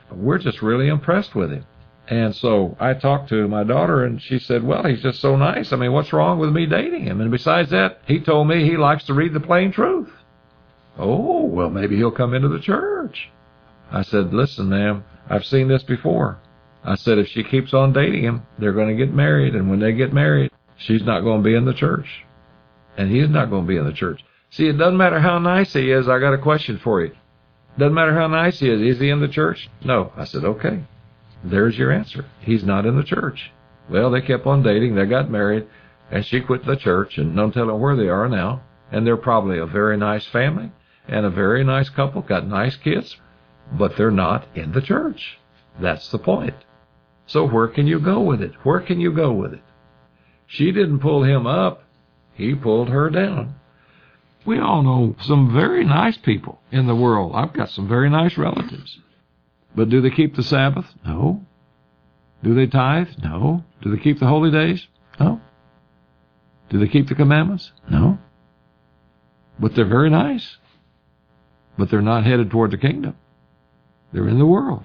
we're just really impressed with him. And so I talked to my daughter, and she said, well, he's just so nice. I mean, what's wrong with me dating him? And besides that, he told me he likes to read the plain truth. Oh, well, maybe he'll come into the church. I said, listen, ma'am, I've seen this before. I said, if she keeps on dating him, they're going to get married. And when they get married, she's not going to be in the church. And he's not going to be in the church. See, it doesn't matter how nice he is. I got a question for you. Doesn't matter how nice he is. Is he in the church? No. I said, okay. There's your answer. He's not in the church. Well, they kept on dating. They got married. And she quit the church. And no telling where they are now. And they're probably a very nice family. And a very nice couple. Got nice kids. But they're not in the church. That's the point. So where can you go with it? Where can you go with it? She didn't pull him up. He pulled her down. We all know some very nice people in the world. I've got some very nice relatives. But do they keep the Sabbath? No. Do they tithe? No. Do they keep the holy days? No. Do they keep the commandments? No. But they're very nice. But they're not headed toward the kingdom. They're in the world.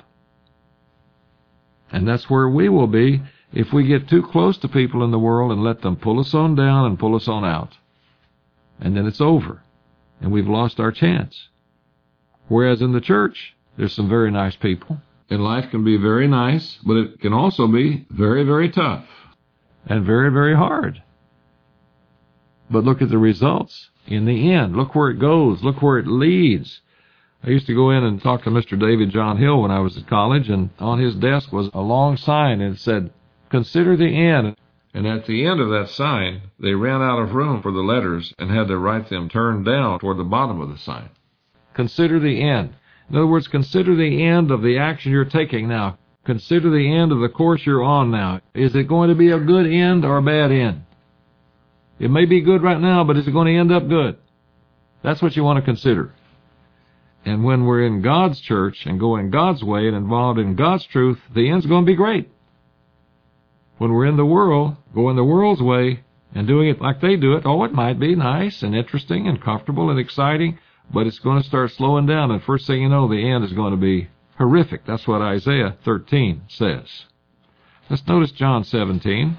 And that's where we will be if we get too close to people in the world and let them pull us on down and pull us on out. And then it's over. And we've lost our chance. Whereas in the church, there's some very nice people. And life can be very nice, but it can also be very, very tough. And very, very hard. But look at the results in the end. Look where it goes. Look where it leads. I used to go in and talk to Mister David John Hill when I was at college, and on his desk was a long sign, and it said, consider the end. And at the end of that sign, they ran out of room for the letters and had to write them turned down toward the bottom of the sign. Consider the end. In other words, consider the end of the action you're taking now. Consider the end of the course you're on now. Is it going to be a good end or a bad end? It may be good right now, but is it going to end up good? That's what you want to consider. And when we're in God's church and going God's way and involved in God's truth, the end's going to be great. When we're in the world, going the world's way and doing it like they do it, oh, it might be nice and interesting and comfortable and exciting, but it's going to start slowing down, and first thing you know, the end is going to be horrific. That's what Isaiah thirteen says. Let's notice John seventeen.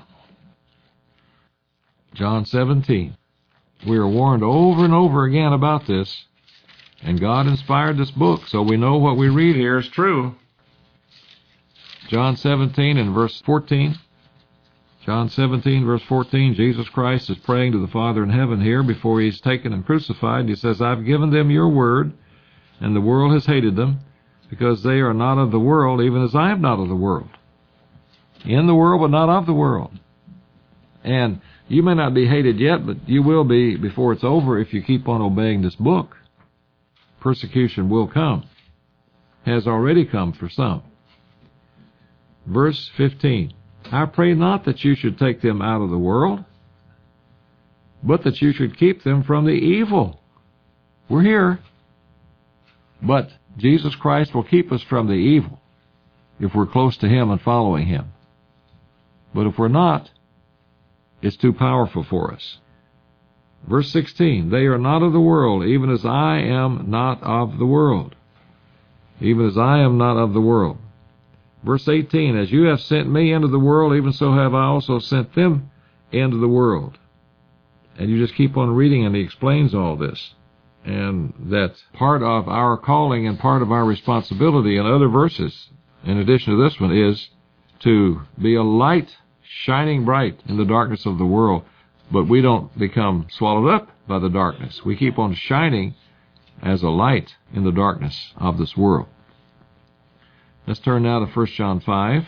John seventeen. We are warned over and over again about this. And God inspired this book, so we know what we read here is true. John seventeen and verse fourteen. John seventeen, verse fourteen, Jesus Christ is praying to the Father in heaven here before he's taken and crucified. He says, I've given them your word, and the world has hated them, because they are not of the world, even as I am not of the world. In the world, but not of the world. And you may not be hated yet, but you will be before it's over if you keep on obeying this book. Persecution will come. Has already come for some. Verse fifteen. I pray not that you should take them out of the world, but that you should keep them from the evil. We're here. But Jesus Christ will keep us from the evil if we're close to Him and following Him. But if we're not, it's too powerful for us. Verse sixteen, they are not of the world, even as I am not of the world. Even as I am not of the world. Verse eighteen, as you have sent me into the world, even so have I also sent them into the world. And you just keep on reading, and he explains all this. And that part of our calling and part of our responsibility in other verses, in addition to this one, is to be a light shining bright in the darkness of the world. But we don't become swallowed up by the darkness. We keep on shining as a light in the darkness of this world. Let's turn now to First John five.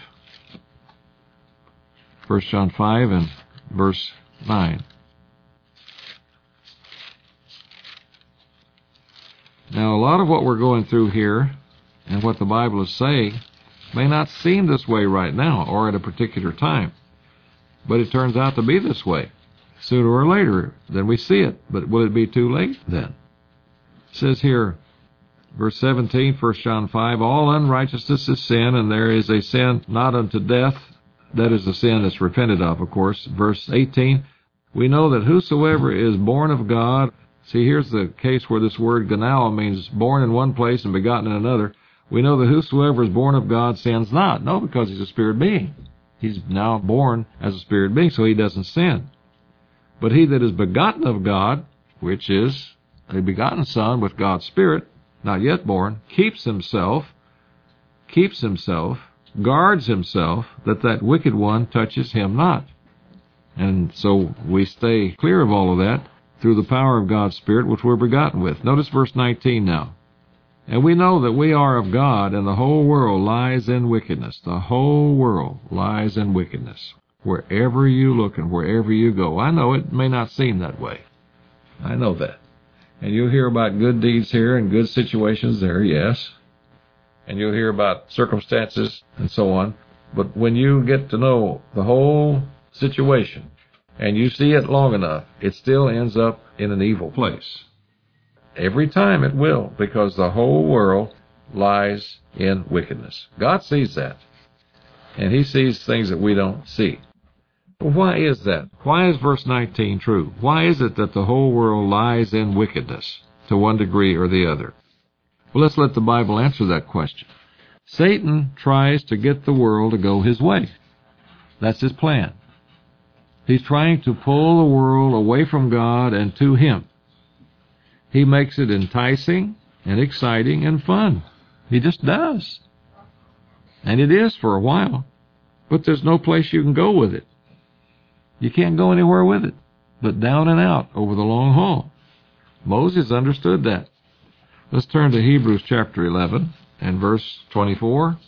First John five and verse nine. Now, a lot of what we're going through here and what the Bible is saying may not seem this way right now or at a particular time. But it turns out to be this way. Sooner or later, then we see it. But will it be too late then? It says here, verse seventeen, First John five, all unrighteousness is sin, and there is a sin not unto death. That is the sin that's repented of, of course. Verse eighteen, we know that whosoever is born of God, see, here's the case where this word ganao means born in one place and begotten in another. We know that whosoever is born of God sins not. No, because he's a spirit being. He's now born as a spirit being, so he doesn't sin. But he that is begotten of God, which is a begotten son with God's Spirit, not yet born, keeps himself, keeps himself, guards himself, that that wicked one touches him not. And so we stay clear of all of that through the power of God's Spirit, which we're begotten with. Notice verse nineteen now. And we know that we are of God, and the whole world lies in wickedness. The whole world lies in wickedness. Wherever you look and wherever you go. I know it may not seem that way. I know that. And you'll hear about good deeds here and good situations there, yes. And you'll hear about circumstances and so on. But when you get to know the whole situation and you see it long enough, it still ends up in an evil place. Every time it will, because the whole world lies in wickedness. God sees that. And he sees things that we don't see. Why is that? Why is verse nineteen true? Why is it that the whole world lies in wickedness to one degree or the other? Well, let's let the Bible answer that question. Satan tries to get the world to go his way. That's his plan. He's trying to pull the world away from God and to him. He makes it enticing and exciting and fun. He just does. And it is for a while. But there's no place you can go with it. You can't go anywhere with it, but down and out over the long haul. Moses understood that. Let's turn to Hebrews chapter eleven and verse twenty-four.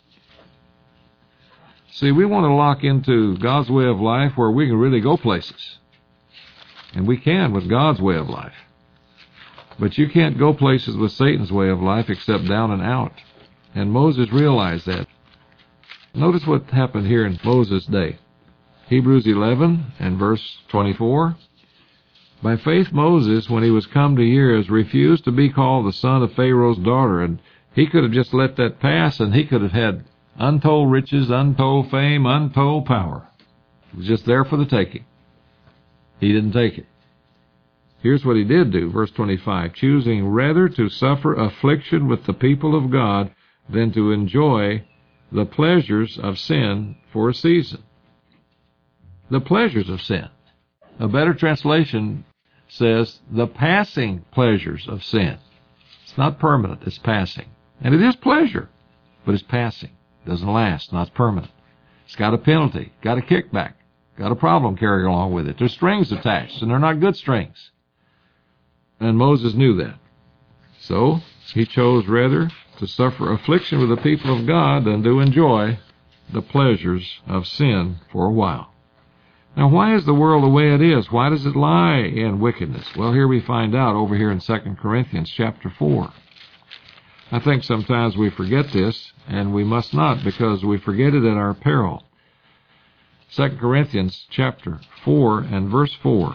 See, we want to lock into God's way of life where we can really go places. And we can with God's way of life. But you can't go places with Satan's way of life except down and out. And Moses realized that. Notice what happened here in Moses' day. Hebrews eleven and verse twenty-four. By faith Moses, when he was come to years, refused to be called the son of Pharaoh's daughter. And he could have just let that pass, and he could have had untold riches, untold fame, untold power. It was just there for the taking. He didn't take it. Here's what he did do, verse twenty-five. Choosing rather to suffer affliction with the people of God than to enjoy the pleasures of sin for a season. The pleasures of sin. A better translation says the passing pleasures of sin. It's not permanent, it's passing. And it is pleasure, but it's passing. It doesn't last, not permanent. It's got a penalty, got a kickback, got a problem carrying along with it. There's strings attached, and they're not good strings. And Moses knew that. So he chose rather to suffer affliction with the people of God than to enjoy the pleasures of sin for a while. Now, why is the world the way it is? Why does it lie in wickedness? Well, here we find out over here in Second Corinthians chapter four. I think sometimes we forget this, and we must not, because we forget it at our peril. Second Corinthians chapter four and verse four.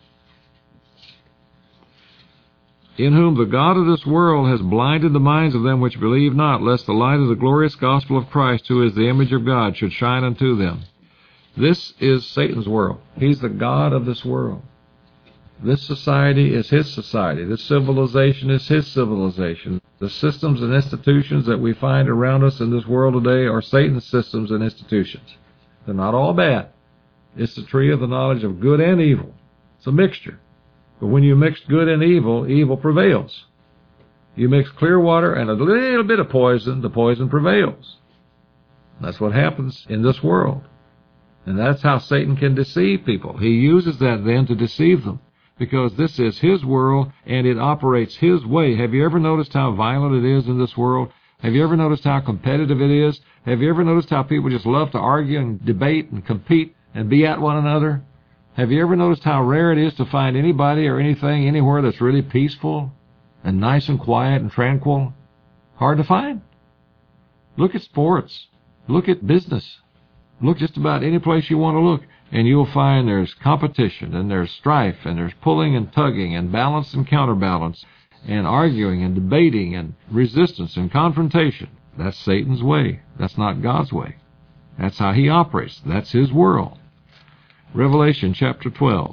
In whom the God of this world has blinded the minds of them which believe not, lest the light of the glorious gospel of Christ, who is the image of God, should shine unto them. This is Satan's world. He's the God of this world. This society is his society. This civilization is his civilization. The systems and institutions that we find around us in this world today are Satan's systems and institutions. They're not all bad. It's the tree of the knowledge of good and evil. It's a mixture. But when you mix good and evil, evil prevails. You mix clear water and a little bit of poison, the poison prevails. That's what happens in this world. And that's how Satan can deceive people. He uses that then to deceive them, because this is his world and it operates his way. Have you ever noticed how violent it is in this world? Have you ever noticed how competitive it is? Have you ever noticed how people just love to argue and debate and compete and be at one another? Have you ever noticed how rare it is to find anybody or anything anywhere that's really peaceful and nice and quiet and tranquil? Hard to find. Look at sports. Look at business. Look just about any place you want to look, and you'll find there's competition, and there's strife, and there's pulling and tugging, and balance and counterbalance, and arguing and debating, and resistance and confrontation. That's Satan's way. That's not God's way. That's how he operates. That's his world. Revelation chapter twelve.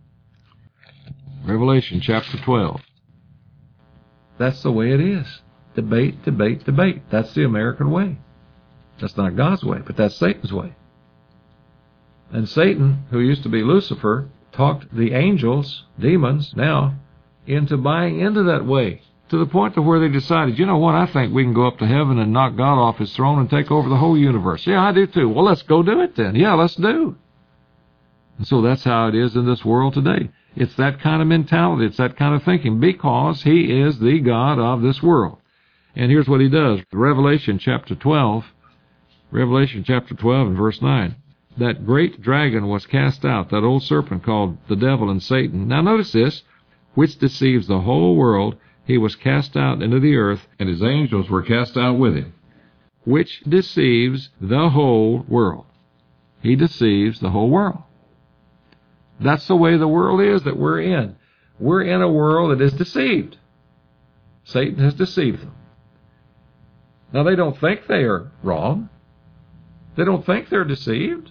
Revelation chapter twelve. That's the way it is. debate, debate, debate. That's the American way. That's not God's way, but that's Satan's way. And Satan, who used to be Lucifer, talked the angels, demons now, into buying into that way, to the point to where they decided, you know what, I think we can go up to heaven and knock God off his throne and take over the whole universe. Yeah, I do too. Well, let's go do it then. Yeah, let's do. And so that's how it is in this world today. It's that kind of mentality. It's that kind of thinking, because he is the God of this world. And here's what he does. Revelation chapter twelve, Revelation chapter twelve and verse nine. That great dragon was cast out, that old serpent called the devil and Satan. Now notice this, which deceives the whole world. He was cast out into the earth, and his angels were cast out with him. Which deceives the whole world. He deceives the whole world. That's the way the world is that we're in. We're in a world that is deceived. Satan has deceived them. Now they don't think they are wrong. They don't think they're deceived.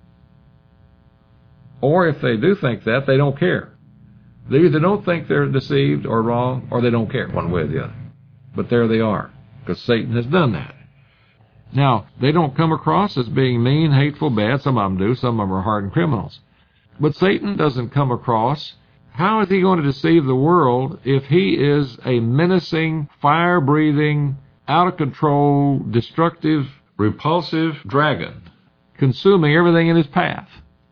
Or if they do think that, they don't care. They either don't think they're deceived or wrong, or they don't care, one way or the other. But there they are, because Satan has done that. Now, they don't come across as being mean, hateful, bad. Some of them do. Some of them are hardened criminals. But Satan doesn't come across. How is he going to deceive the world if he is a menacing, fire-breathing, out-of-control, destructive, repulsive dragon, consuming everything in his path?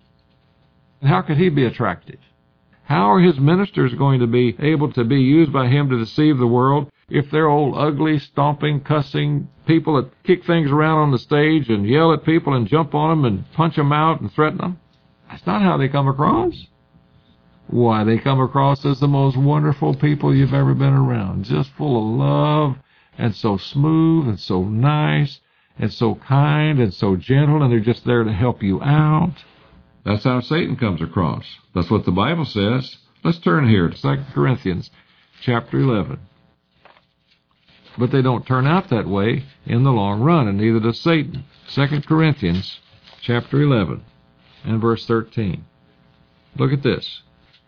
And how could he be attractive? How are his ministers going to be able to be used by him to deceive the world if they're old, ugly, stomping, cussing people that kick things around on the stage and yell at people and jump on them and punch them out and threaten them? That's not how they come across. Why, they come across as the most wonderful people you've ever been around, just full of love and so smooth and so nice and so kind and so gentle, and they're just there to help you out. That's how Satan comes across. That's what the Bible says. Let's turn here to Second Corinthians chapter eleven. But they don't turn out that way in the long run, and neither does Satan. Second Corinthians chapter eleven and verse thirteen. Look at this.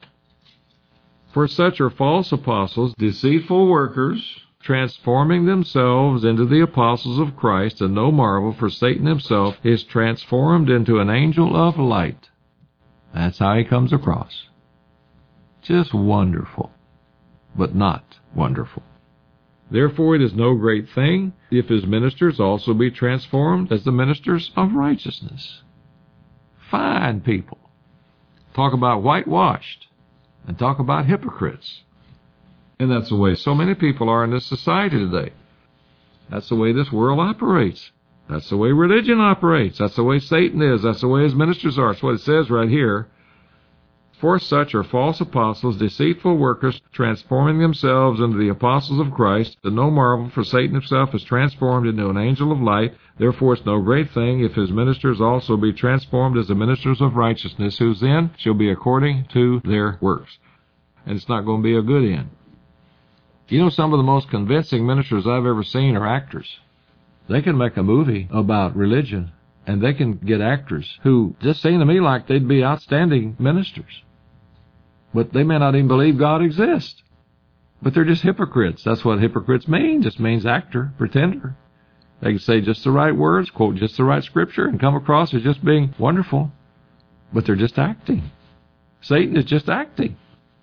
For such are false apostles, deceitful workers, transforming themselves into the apostles of Christ, and no marvel, for Satan himself is transformed into an angel of light. That's how he comes across. Just wonderful, but not wonderful. Therefore it is no great thing if his ministers also be transformed as the ministers of righteousness. Fine people. Talk about whitewashed, and talk about hypocrites. And that's the way so many people are in this society today. That's the way this world operates. That's the way religion operates. That's the way Satan is. That's the way his ministers are. That's what it says right here. For such are false apostles, deceitful workers, transforming themselves into the apostles of Christ. And no marvel, for Satan himself is transformed into an angel of light. Therefore it's no great thing if his ministers also be transformed as the ministers of righteousness, whose end shall be according to their works. And it's not going to be a good end. You know, some of the most convincing ministers I've ever seen are actors. They can make a movie about religion, and they can get actors who just seem to me like they'd be outstanding ministers. But they may not even believe God exists. But they're just hypocrites. That's what hypocrites mean. Just means actor, pretender. They can say just the right words, quote just the right scripture, and come across as just being wonderful. But they're just acting. Satan is just acting.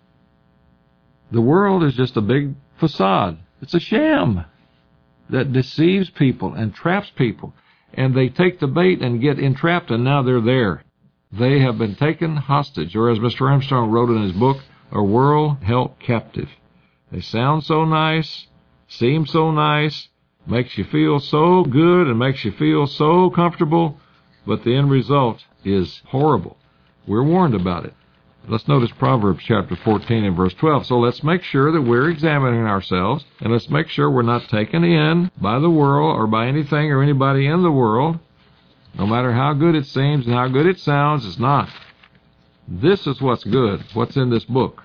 The world is just a big facade. It's a sham that deceives people and traps people. And they take the bait and get entrapped, and now they're there. They have been taken hostage, or as Mister Armstrong wrote in his book, a world held captive. They sound so nice, seem so nice, makes you feel so good and makes you feel so comfortable, but the end result is horrible. We're warned about it. Let's notice Proverbs chapter fourteen and verse twelve. So let's make sure that we're examining ourselves, and let's make sure we're not taken in by the world or by anything or anybody in the world. No matter how good it seems and how good it sounds, it's not. This is what's good, what's in this book.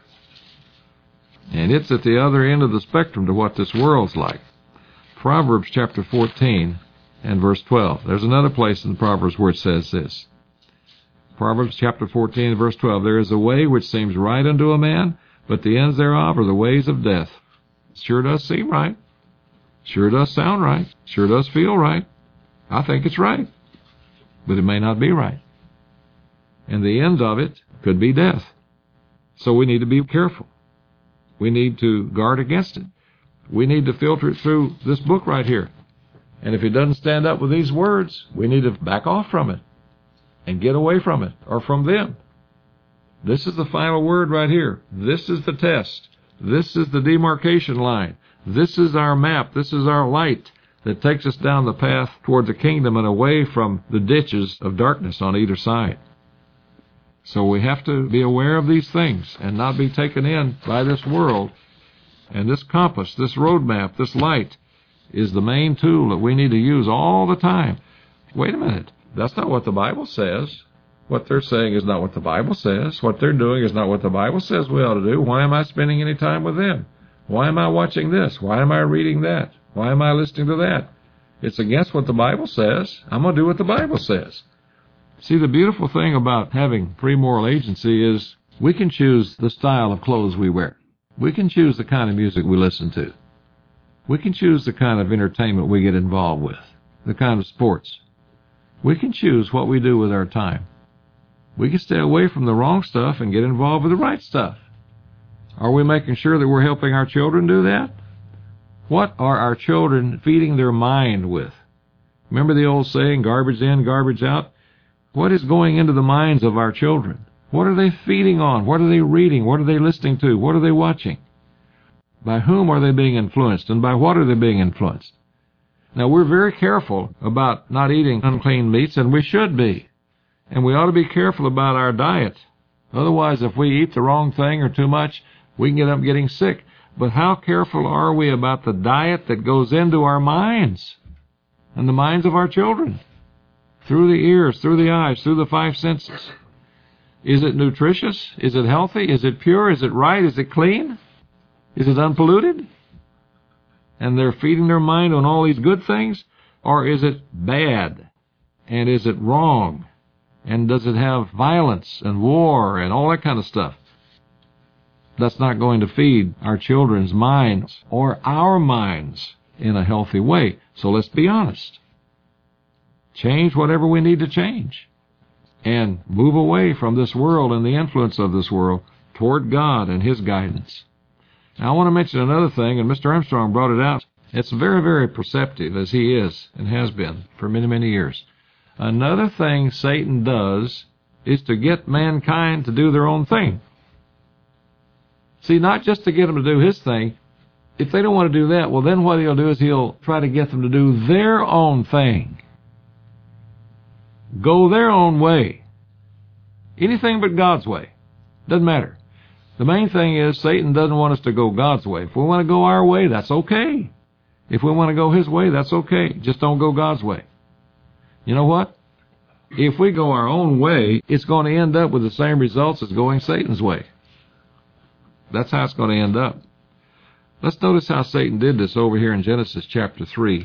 And it's at the other end of the spectrum to what this world's like. Proverbs chapter fourteen and verse twelve. There's another place in Proverbs where it says this. Proverbs chapter fourteen and verse twelve. There is a way which seems right unto a man, but the ends thereof are the ways of death. It sure does seem right. Sure does sound right. Sure does feel right. I think it's right. But it may not be right. And the end of it could be death. So we need to be careful. We need to guard against it. We need to filter it through this book right here. And if it doesn't stand up with these words, we need to back off from it and get away from it or from them. This is the final word right here. This is the test. This is the demarcation line. This is our map. This is our light that takes us down the path toward the kingdom and away from the ditches of darkness on either side. So we have to be aware of these things and not be taken in by this world. And this compass, this roadmap, this light is the main tool that we need to use all the time. Wait a minute. That's not what the Bible says. What they're saying is not what the Bible says. What they're doing is not what the Bible says we ought to do. Why am I spending any time with them? Why am I watching this? Why am I reading that? Why am I listening to that? It's against what the Bible says. I'm going to do what the Bible says. See, the beautiful thing about having free moral agency is we can choose the style of clothes we wear. We can choose the kind of music we listen to. We can choose the kind of entertainment we get involved with, the kind of sports. We can choose what we do with our time. We can stay away from the wrong stuff and get involved with the right stuff. Are we making sure that we're helping our children do that? What are our children feeding their mind with? Remember the old saying, garbage in, garbage out? What is going into the minds of our children? What are they feeding on? What are they reading? What are they listening to? What are they watching? By whom are they being influenced, and by what are they being influenced? Now, we're very careful about not eating unclean meats, and we should be. And we ought to be careful about our diet. Otherwise, if we eat the wrong thing or too much, we can get up getting sick. But how careful are we about the diet that goes into our minds and the minds of our children? Through the ears, through the eyes, through the five senses. Is it nutritious? Is it healthy? Is it pure? Is it right? Is it clean? Is it unpolluted? And they're feeding their mind on all these good things? Or is it bad? And is it wrong? And does it have violence and war and all that kind of stuff? That's not going to feed our children's minds or our minds in a healthy way. So let's be honest. Change whatever we need to change. And move away from this world and the influence of this world toward God and His guidance. Now I want to mention another thing, and Mister Armstrong brought it out. It's very, very perceptive, as he is and has been for many, many years. Another thing Satan does is to get mankind to do their own thing. See, not just to get them to do his thing. If they don't want to do that, well, then what he'll do is he'll try to get them to do their own thing. Go their own way. Anything but God's way. Doesn't matter. The main thing is Satan doesn't want us to go God's way. If we want to go our way, that's okay. If we want to go his way, that's okay. Just don't go God's way. You know what? If we go our own way, it's going to end up with the same results as going Satan's way. That's how it's going to end up. Let's notice how Satan did this over here in Genesis chapter three.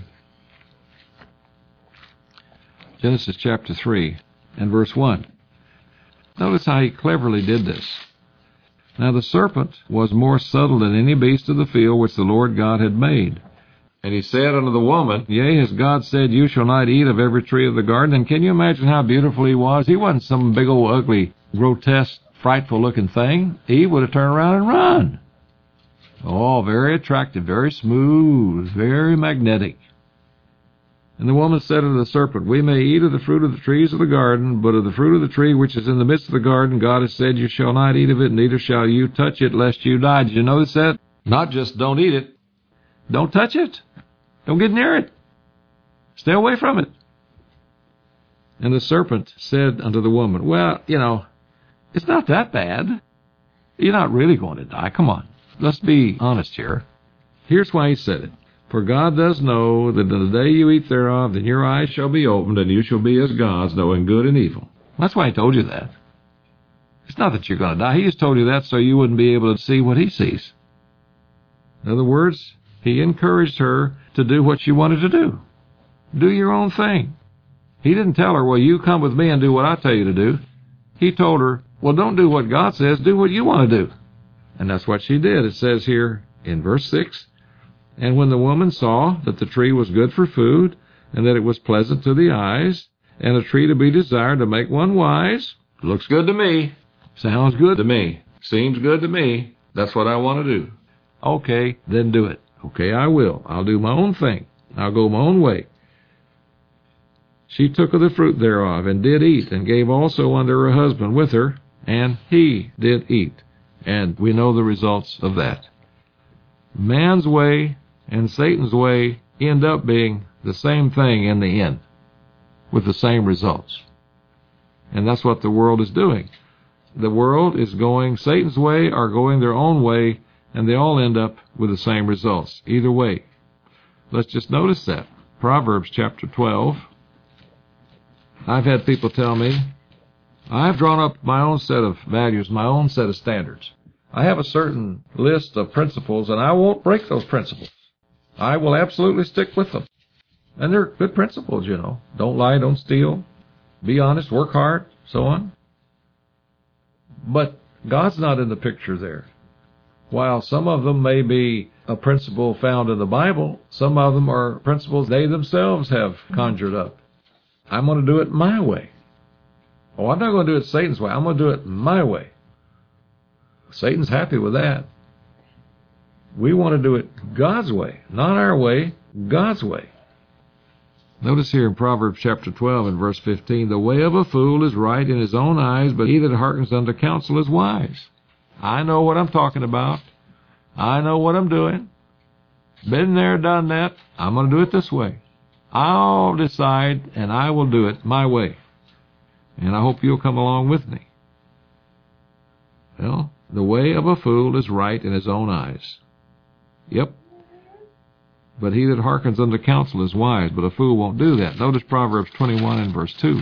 Genesis chapter three and verse one. Notice how he cleverly did this. Now the serpent was more subtle than any beast of the field which the Lord God had made. And he said unto the woman, Yea, has God said, You shall not eat of every tree of the garden? And can you imagine how beautiful he was? He wasn't some big old ugly, grotesque, frightful-looking thing. Eve would have turned around and run. Oh, very attractive, very smooth, very magnetic. And the woman said unto the serpent, We may eat of the fruit of the trees of the garden, but of the fruit of the tree which is in the midst of the garden, God has said, You shall not eat of it, neither shall you touch it, lest you die. Did you notice that? Not just don't eat it. Don't touch it. Don't get near it. Stay away from it. And the serpent said unto the woman, Well, you know, it's not that bad. You're not really going to die. Come on. Let's be honest here. Here's why he said it. For God does know that in the day you eat thereof, then your eyes shall be opened, and you shall be as gods, knowing good and evil. That's why he told you that. It's not that you're going to die. He just told you that so you wouldn't be able to see what he sees. In other words, he encouraged her to do what she wanted to do. Do your own thing. He didn't tell her, well, you come with me and do what I tell you to do. He told her, well, don't do what God says, do what you want to do. And that's what she did. It says here in verse six, And when the woman saw that the tree was good for food, and that it was pleasant to the eyes, and a tree to be desired to make one wise, looks good to me, sounds good to me, seems good to me, that's what I want to do. Okay, then do it. Okay, I will. I'll do my own thing. I'll go my own way. She took of the fruit thereof, and did eat, and gave also unto her husband with her, and he did eat. And we know the results of that. Man's way and Satan's way end up being the same thing in the end, with the same results. And that's what the world is doing. The world is going Satan's way or going their own way, and they all end up with the same results, either way. Let's just notice that. Proverbs chapter twelve. I've had people tell me, I've drawn up my own set of values, my own set of standards. I have a certain list of principles, and I won't break those principles. I will absolutely stick with them. And they're good principles, you know. Don't lie, don't steal, be honest, work hard, so on. But God's not in the picture there. While some of them may be a principle found in the Bible, some of them are principles they themselves have conjured up. I'm going to do it my way. Oh, I'm not going to do it Satan's way. I'm going to do it my way. Satan's happy with that. We want to do it God's way, not our way, God's way. Notice here in Proverbs chapter twelve and verse fifteen, the way of a fool is right in his own eyes, but he that hearkens unto counsel is wise. I know what I'm talking about. I know what I'm doing. Been there, done that. I'm going to do it this way. I'll decide, and I will do it my way. And I hope you'll come along with me. Well, the way of a fool is right in his own eyes. Yep. But he that hearkens unto counsel is wise, but a fool won't do that. Notice Proverbs twenty-one and verse two.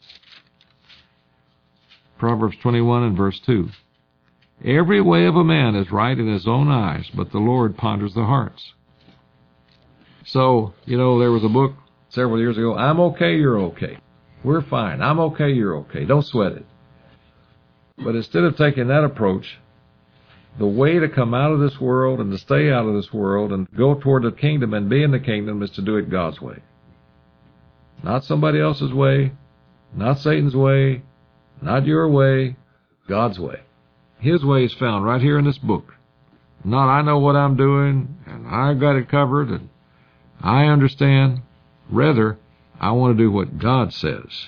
Proverbs twenty-one and verse two. Every way of a man is right in his own eyes, but the Lord ponders the hearts. So, you know, there was a book several years ago, I'm okay, you're okay. We're fine. I'm okay, you're okay. Don't sweat it. But instead of taking that approach, the way to come out of this world and to stay out of this world and go toward the kingdom and be in the kingdom is to do it God's way. Not somebody else's way, not Satan's way, not your way, God's way. His way is found right here in this book. Not I know what I'm doing and I've got it covered and I understand. Rather, I want to do what God says.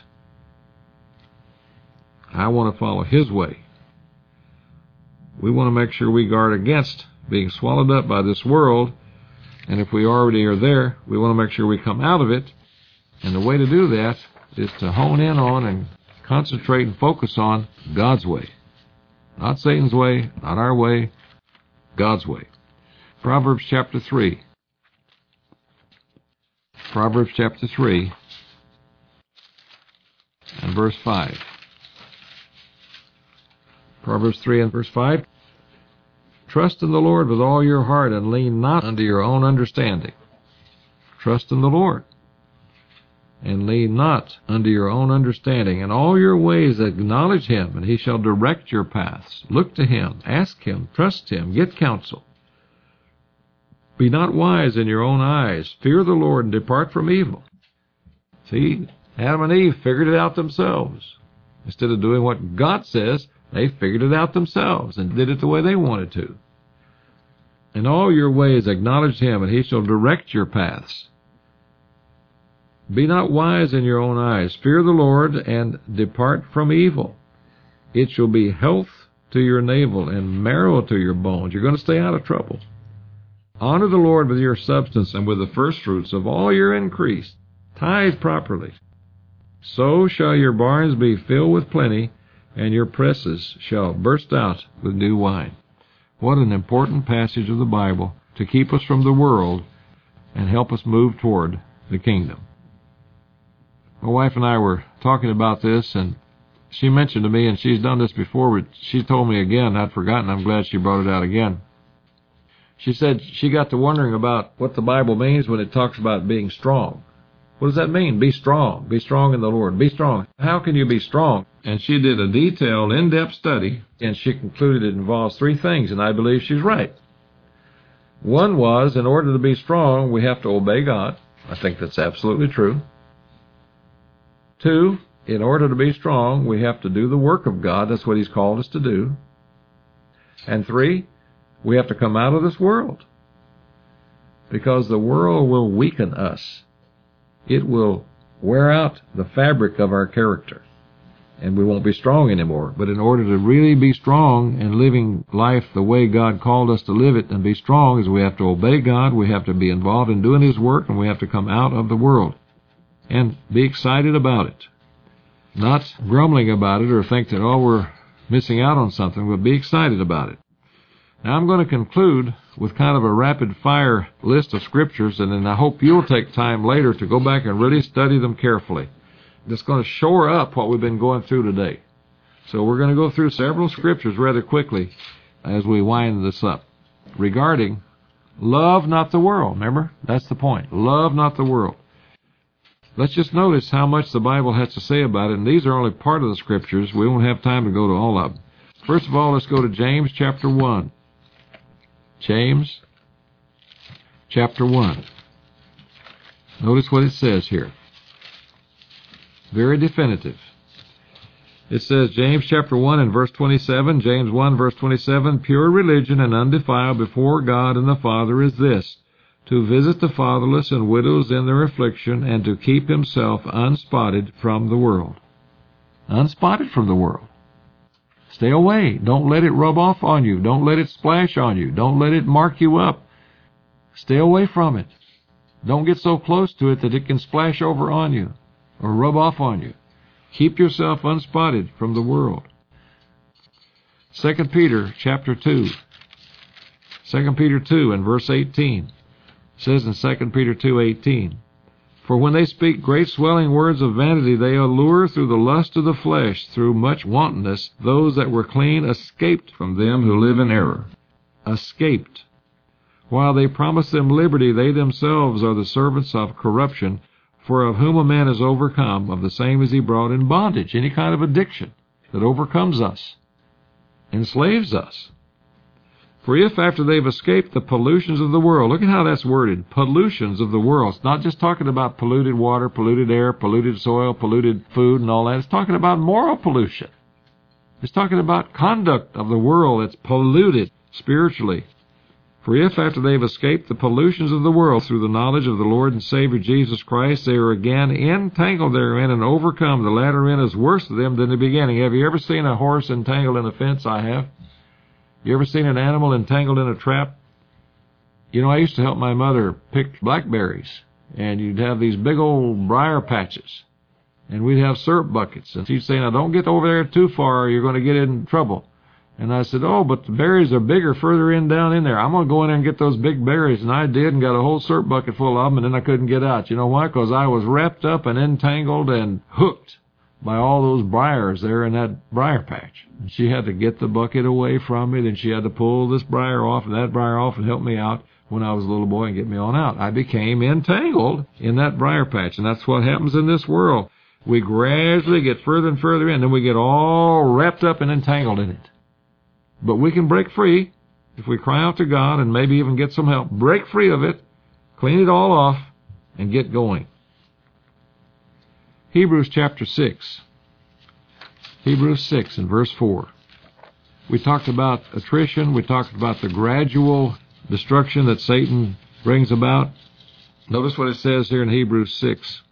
I want to follow His way. We want to make sure we guard against being swallowed up by this world, and if we already are there, we want to make sure we come out of it, and the way to do that is to hone in on and concentrate and focus on God's way. Not Satan's way, not our way, God's way. Proverbs chapter three. Proverbs chapter three and verse five. Proverbs three and verse five. Trust in the Lord with all your heart and lean not unto your own understanding. Trust in the Lord and lean not unto your own understanding. In all your ways acknowledge Him, and He shall direct your paths. Look to Him, ask Him, trust Him, get counsel. Be not wise in your own eyes. Fear the Lord and depart from evil. See, Adam and Eve figured it out themselves. Instead of doing what God says, they figured it out themselves and did it the way they wanted to. In all your ways acknowledge Him, and He shall direct your paths. Be not wise in your own eyes. Fear the Lord and depart from evil. It shall be health to your navel and marrow to your bones. You're going to stay out of trouble. Honor the Lord with your substance and with the firstfruits of all your increase. Tithe properly. So shall your barns be filled with plenty, and your presses shall burst out with new wine. What an important passage of the Bible to keep us from the world and help us move toward the kingdom. My wife and I were talking about this, and she mentioned to me, and she's done this before, but she told me again, I'd forgotten, I'm glad she brought it out again. She said she got to wondering about what the Bible means when it talks about being strong. What does that mean? Be strong. Be strong in the Lord. Be strong. How can you be strong? And she did a detailed, in-depth study, and she concluded it involves three things, and I believe she's right. One was, in order to be strong, we have to obey God. I think that's absolutely true. Two, in order to be strong, we have to do the work of God. That's what He's called us to do. And three, we have to come out of this world, because the world will weaken us. It will wear out the fabric of our character, and we won't be strong anymore. But in order to really be strong and living life the way God called us to live it and be strong, is we have to obey God, we have to be involved in doing His work, and we have to come out of the world and be excited about it. Not grumbling about it or think that, oh, we're missing out on something, but be excited about it. Now I'm going to conclude with kind of a rapid-fire list of scriptures, and then I hope you'll take time later to go back and really study them carefully. That's going to shore up what we've been going through today. So we're going to go through several scriptures rather quickly as we wind this up regarding love not the world. Remember? That's the point. Love not the world. Let's just notice how much the Bible has to say about it, and these are only part of the scriptures. We won't have time to go to all of them. First of all, let's go to James chapter one. James chapter one. Notice what it says here. Very definitive. It says, James chapter one and verse twenty-seven, James one verse twenty-seven, pure religion and undefiled before God and the Father is this, to visit the fatherless and widows in their affliction, and to keep himself unspotted from the world. Unspotted from the world. Stay away. Don't let it rub off on you. Don't let it splash on you. Don't let it mark you up. Stay away from it. Don't get so close to it that it can splash over on you or rub off on you. Keep yourself unspotted from the world. Second Peter chapter two. Second Peter two and verse eighteen. It says in Second Peter two eighteen, for when they speak great swelling words of vanity, they allure through the lust of the flesh, through much wantonness, those that were clean escaped from them who live in error. Escaped. While they promise them liberty, they themselves are the servants of corruption, for of whom a man is overcome, of the same is he brought in bondage. Any kind of addiction that overcomes us, enslaves us. For if after they've escaped the pollutions of the world, look at how that's worded, pollutions of the world. It's not just talking about polluted water, polluted air, polluted soil, polluted food and all that. It's talking about moral pollution. It's talking about conduct of the world that's polluted spiritually. For if after they've escaped the pollutions of the world through the knowledge of the Lord and Savior Jesus Christ, they are again entangled therein and overcome, the latter end is worse to them than the beginning. Have you ever seen a horse entangled in a fence? I have. You ever seen an animal entangled in a trap? You know, I used to help my mother pick blackberries, and you'd have these big old briar patches, and we'd have syrup buckets, and she'd say, now don't get over there too far or you're going to get in trouble. And I said, oh, but the berries are bigger further in down in there. I'm going to go in there and get those big berries. And I did, and got a whole syrup bucket full of them, and then I couldn't get out. You know why? Because I was wrapped up and entangled and hooked by all those briars there in that briar patch. And she had to get the bucket away from me, then she had to pull this briar off and that briar off and help me out when I was a little boy and get me on out. I became entangled in that briar patch, and that's what happens in this world. We gradually get further and further in, then we get all wrapped up and entangled in it. But we can break free if we cry out to God and maybe even get some help. Break free of it, clean it all off, and get going. Hebrews chapter six. Hebrews six and verse four. We talked about attrition. We talked about the gradual destruction that Satan brings about. Notice what it says here in Hebrews six.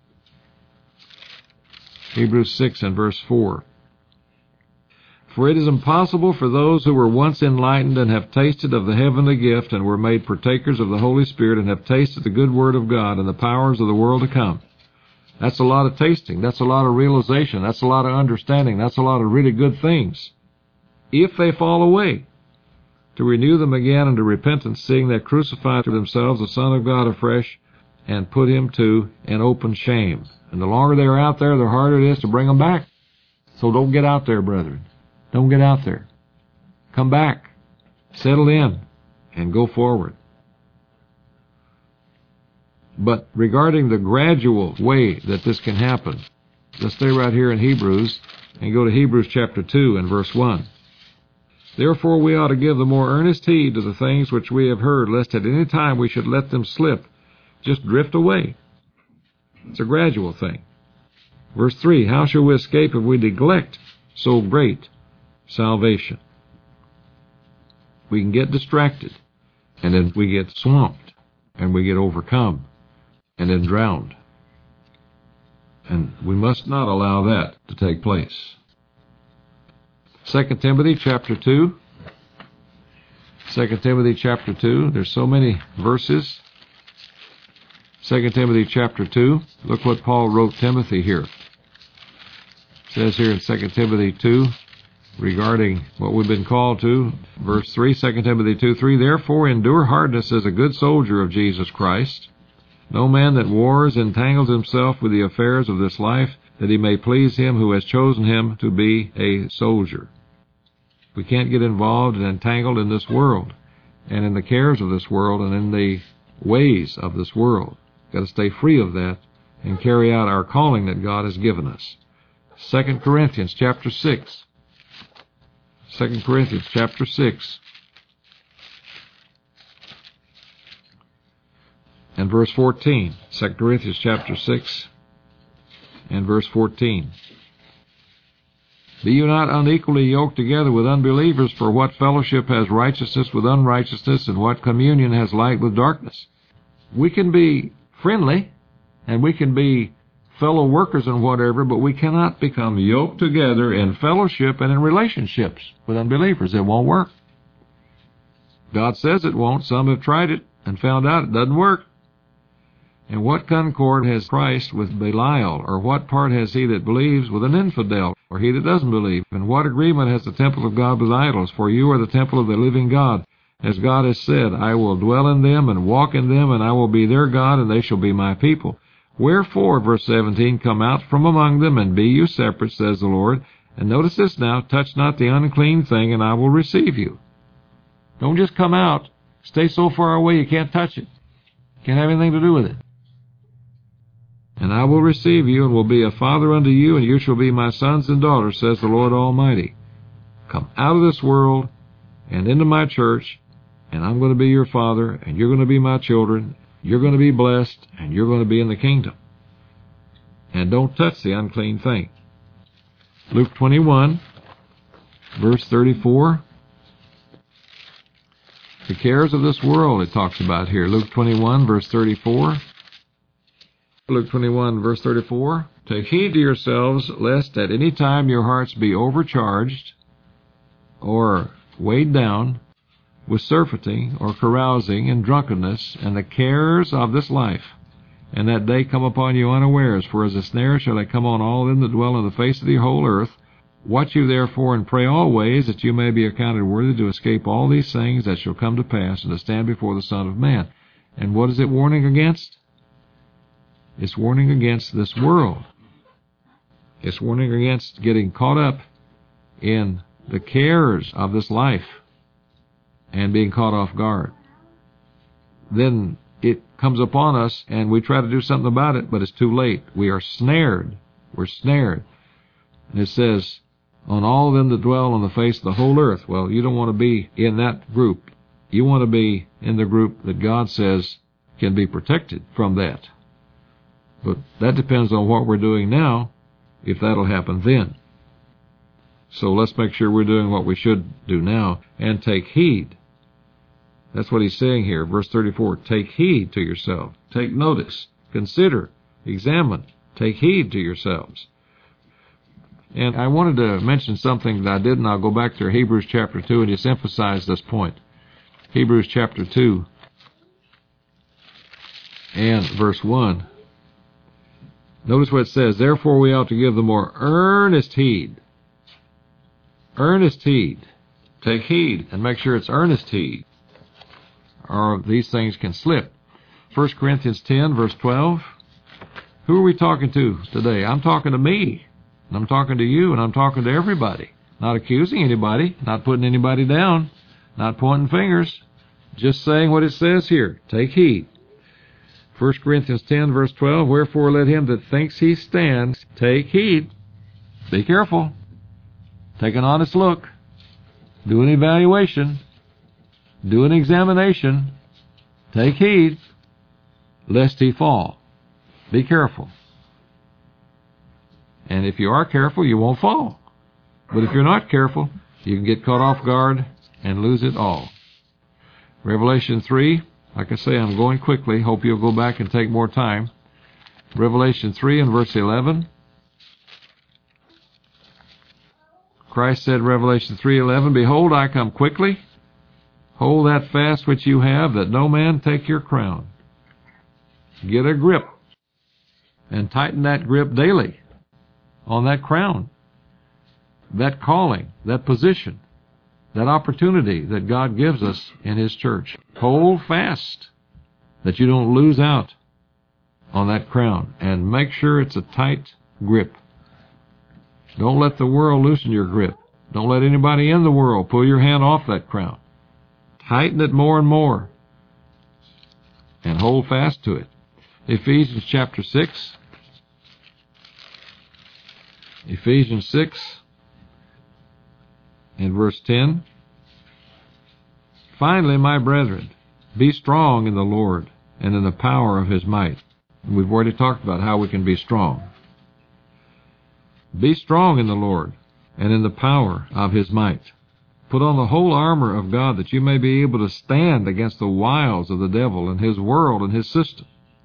Hebrews six and verse four. For it is impossible for those who were once enlightened and have tasted of the heavenly gift and were made partakers of the Holy Spirit and have tasted the good word of God and the powers of the world to come. That's a lot of tasting. That's a lot of realization. That's a lot of understanding. That's a lot of really good things. If they fall away, to renew them again unto repentance, seeing they crucify to themselves the Son of God afresh and put him to an open shame. And the longer they're out there, the harder it is to bring them back. So don't get out there, brethren. Don't get out there. Come back. Settle in and go forward. But regarding the gradual way that this can happen, let's stay right here in Hebrews and go to Hebrews chapter two and verse one. Therefore we ought to give the more earnest heed to the things which we have heard, lest at any time we should let them slip, just drift away. It's a gradual thing. Verse three, how shall we escape if we neglect so great salvation? We can get distracted, and then we get swamped, and we get overcome, and then drowned. And we must not allow that to take place. Second Timothy chapter two. Second Timothy chapter two. There's so many verses. Second Timothy chapter two. Look what Paul wrote Timothy here. It says here in Second Timothy two, regarding what we've been called to, verse three, Second Timothy two three, therefore endure hardness as a good soldier of Jesus Christ. No man that wars entangles himself with the affairs of this life, that he may please him who has chosen him to be a soldier. We can't get involved and entangled in this world, and in the cares of this world, and in the ways of this world. We've got to stay free of that and carry out our calling that God has given us. Second Corinthians chapter six. Second Corinthians chapter six. And verse fourteen. Second Corinthians chapter six and verse fourteen. Be you not unequally yoked together with unbelievers, for what fellowship has righteousness with unrighteousness, and what communion has light with darkness? We can be friendly, and we can be fellow workers and whatever, but we cannot become yoked together in fellowship and in relationships with unbelievers. It won't work. God says it won't. Some have tried it and found out it doesn't work. And what concord has Christ with Belial, or what part has he that believes with an infidel, or he that doesn't believe? And what agreement has the temple of God with idols? For you are the temple of the living God. As God has said, I will dwell in them and walk in them, and I will be their God, and they shall be my people. Wherefore, verse seventeen, come out from among them, and be you separate, says the Lord. And notice this now, touch not the unclean thing, and I will receive you. Don't just come out. Stay so far away you can't touch it. Can't have anything to do with it. And I will receive you, and will be a father unto you, and you shall be my sons and daughters, says the Lord Almighty. Come out of this world and into my church, and I'm going to be your father, and you're going to be my children. You're going to be blessed, and you're going to be in the kingdom. And don't touch the unclean thing. Luke twenty-one, verse thirty-four. The cares of this world it talks about here. Luke twenty-one, verse thirty-four. Luke twenty-one, verse thirty-four. Take heed to yourselves, lest at any time your hearts be overcharged or weighed down with surfeiting or carousing and drunkenness and the cares of this life, and that day come upon you unawares. For as a snare shall it come on all them that dwell on the face of the whole earth. Watch you therefore and pray always, that you may be accounted worthy to escape all these things that shall come to pass, and to stand before the Son of Man. And what is it warning against? It's warning against this world. It's warning against getting caught up in the cares of this life and being caught off guard. Then it comes upon us and we try to do something about it, but it's too late. We are snared. We're snared. And it says, on all them that dwell on the face of the whole earth. Well, you don't want to be in that group. You want to be in the group that God says can be protected from that. But that depends on what we're doing now, if that'll happen then. So let's make sure we're doing what we should do now, and take heed. That's what he's saying here, verse thirty-four. Take heed to yourself. Take notice. Consider. Examine. Take heed to yourselves. And I wanted to mention something that I did, and I'll go back to Hebrews chapter two and just emphasize this point. Hebrews chapter two and verse one. Notice what it says, therefore we ought to give the more earnest heed. Earnest heed. Take heed and make sure it's earnest heed, or these things can slip. First Corinthians ten, verse twelve. Who are we talking to today? I'm talking to me, and I'm talking to you, and I'm talking to everybody. Not accusing anybody, not putting anybody down, not pointing fingers, just saying what it says here. Take heed. First Corinthians ten, verse twelve, wherefore let him that thinks he stands take heed. Be careful. Take an honest look. Do an evaluation. Do an examination. Take heed, lest he fall. Be careful. And if you are careful, you won't fall. But if you're not careful, you can get caught off guard and lose it all. Revelation three, like I say, I'm going quickly. Hope you'll go back and take more time. Revelation three and verse eleven. Christ said, Revelation three eleven, Behold, I come quickly. Hold that fast which you have, that no man take your crown. Get a grip, and tighten that grip daily on that crown, that calling, that position, that opportunity that God gives us in His church. Hold fast that you don't lose out on that crown, and make sure it's a tight grip. Don't let the world loosen your grip. Don't let anybody in the world pull your hand off that crown. Tighten it more and more, and hold fast to it. Ephesians chapter six. Ephesians six and verse ten. Finally, my brethren, be strong in the Lord and in the power of His might. We've already talked about how we can be strong. Be strong in the Lord and in the power of His might. Put on the whole armor of God, that you may be able to stand against the wiles of the devil and his world and his system.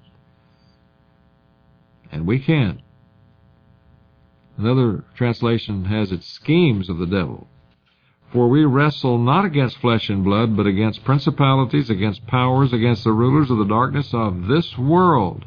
And we can. Another translation has it, schemes of the devil. For we wrestle not against flesh and blood, but against principalities, against powers, against the rulers of the darkness of this world.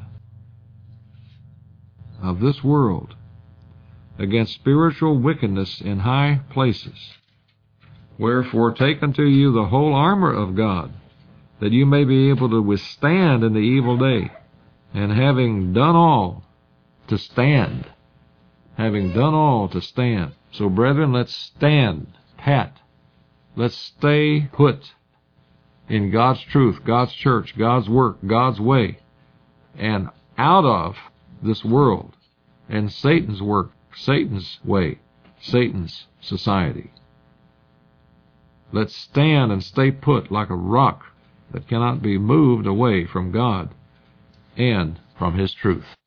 Of this world. Against spiritual wickedness in high places. Wherefore take unto you the whole armor of God, that you may be able to withstand in the evil day, and having done all, to stand. Having done all, to stand. So, brethren, let's stand pat. Let's stay put in God's truth, God's church, God's work, God's way, and out of this world and Satan's work, Satan's way, Satan's society. Let's stand and stay put like a rock that cannot be moved away from God and from His truth.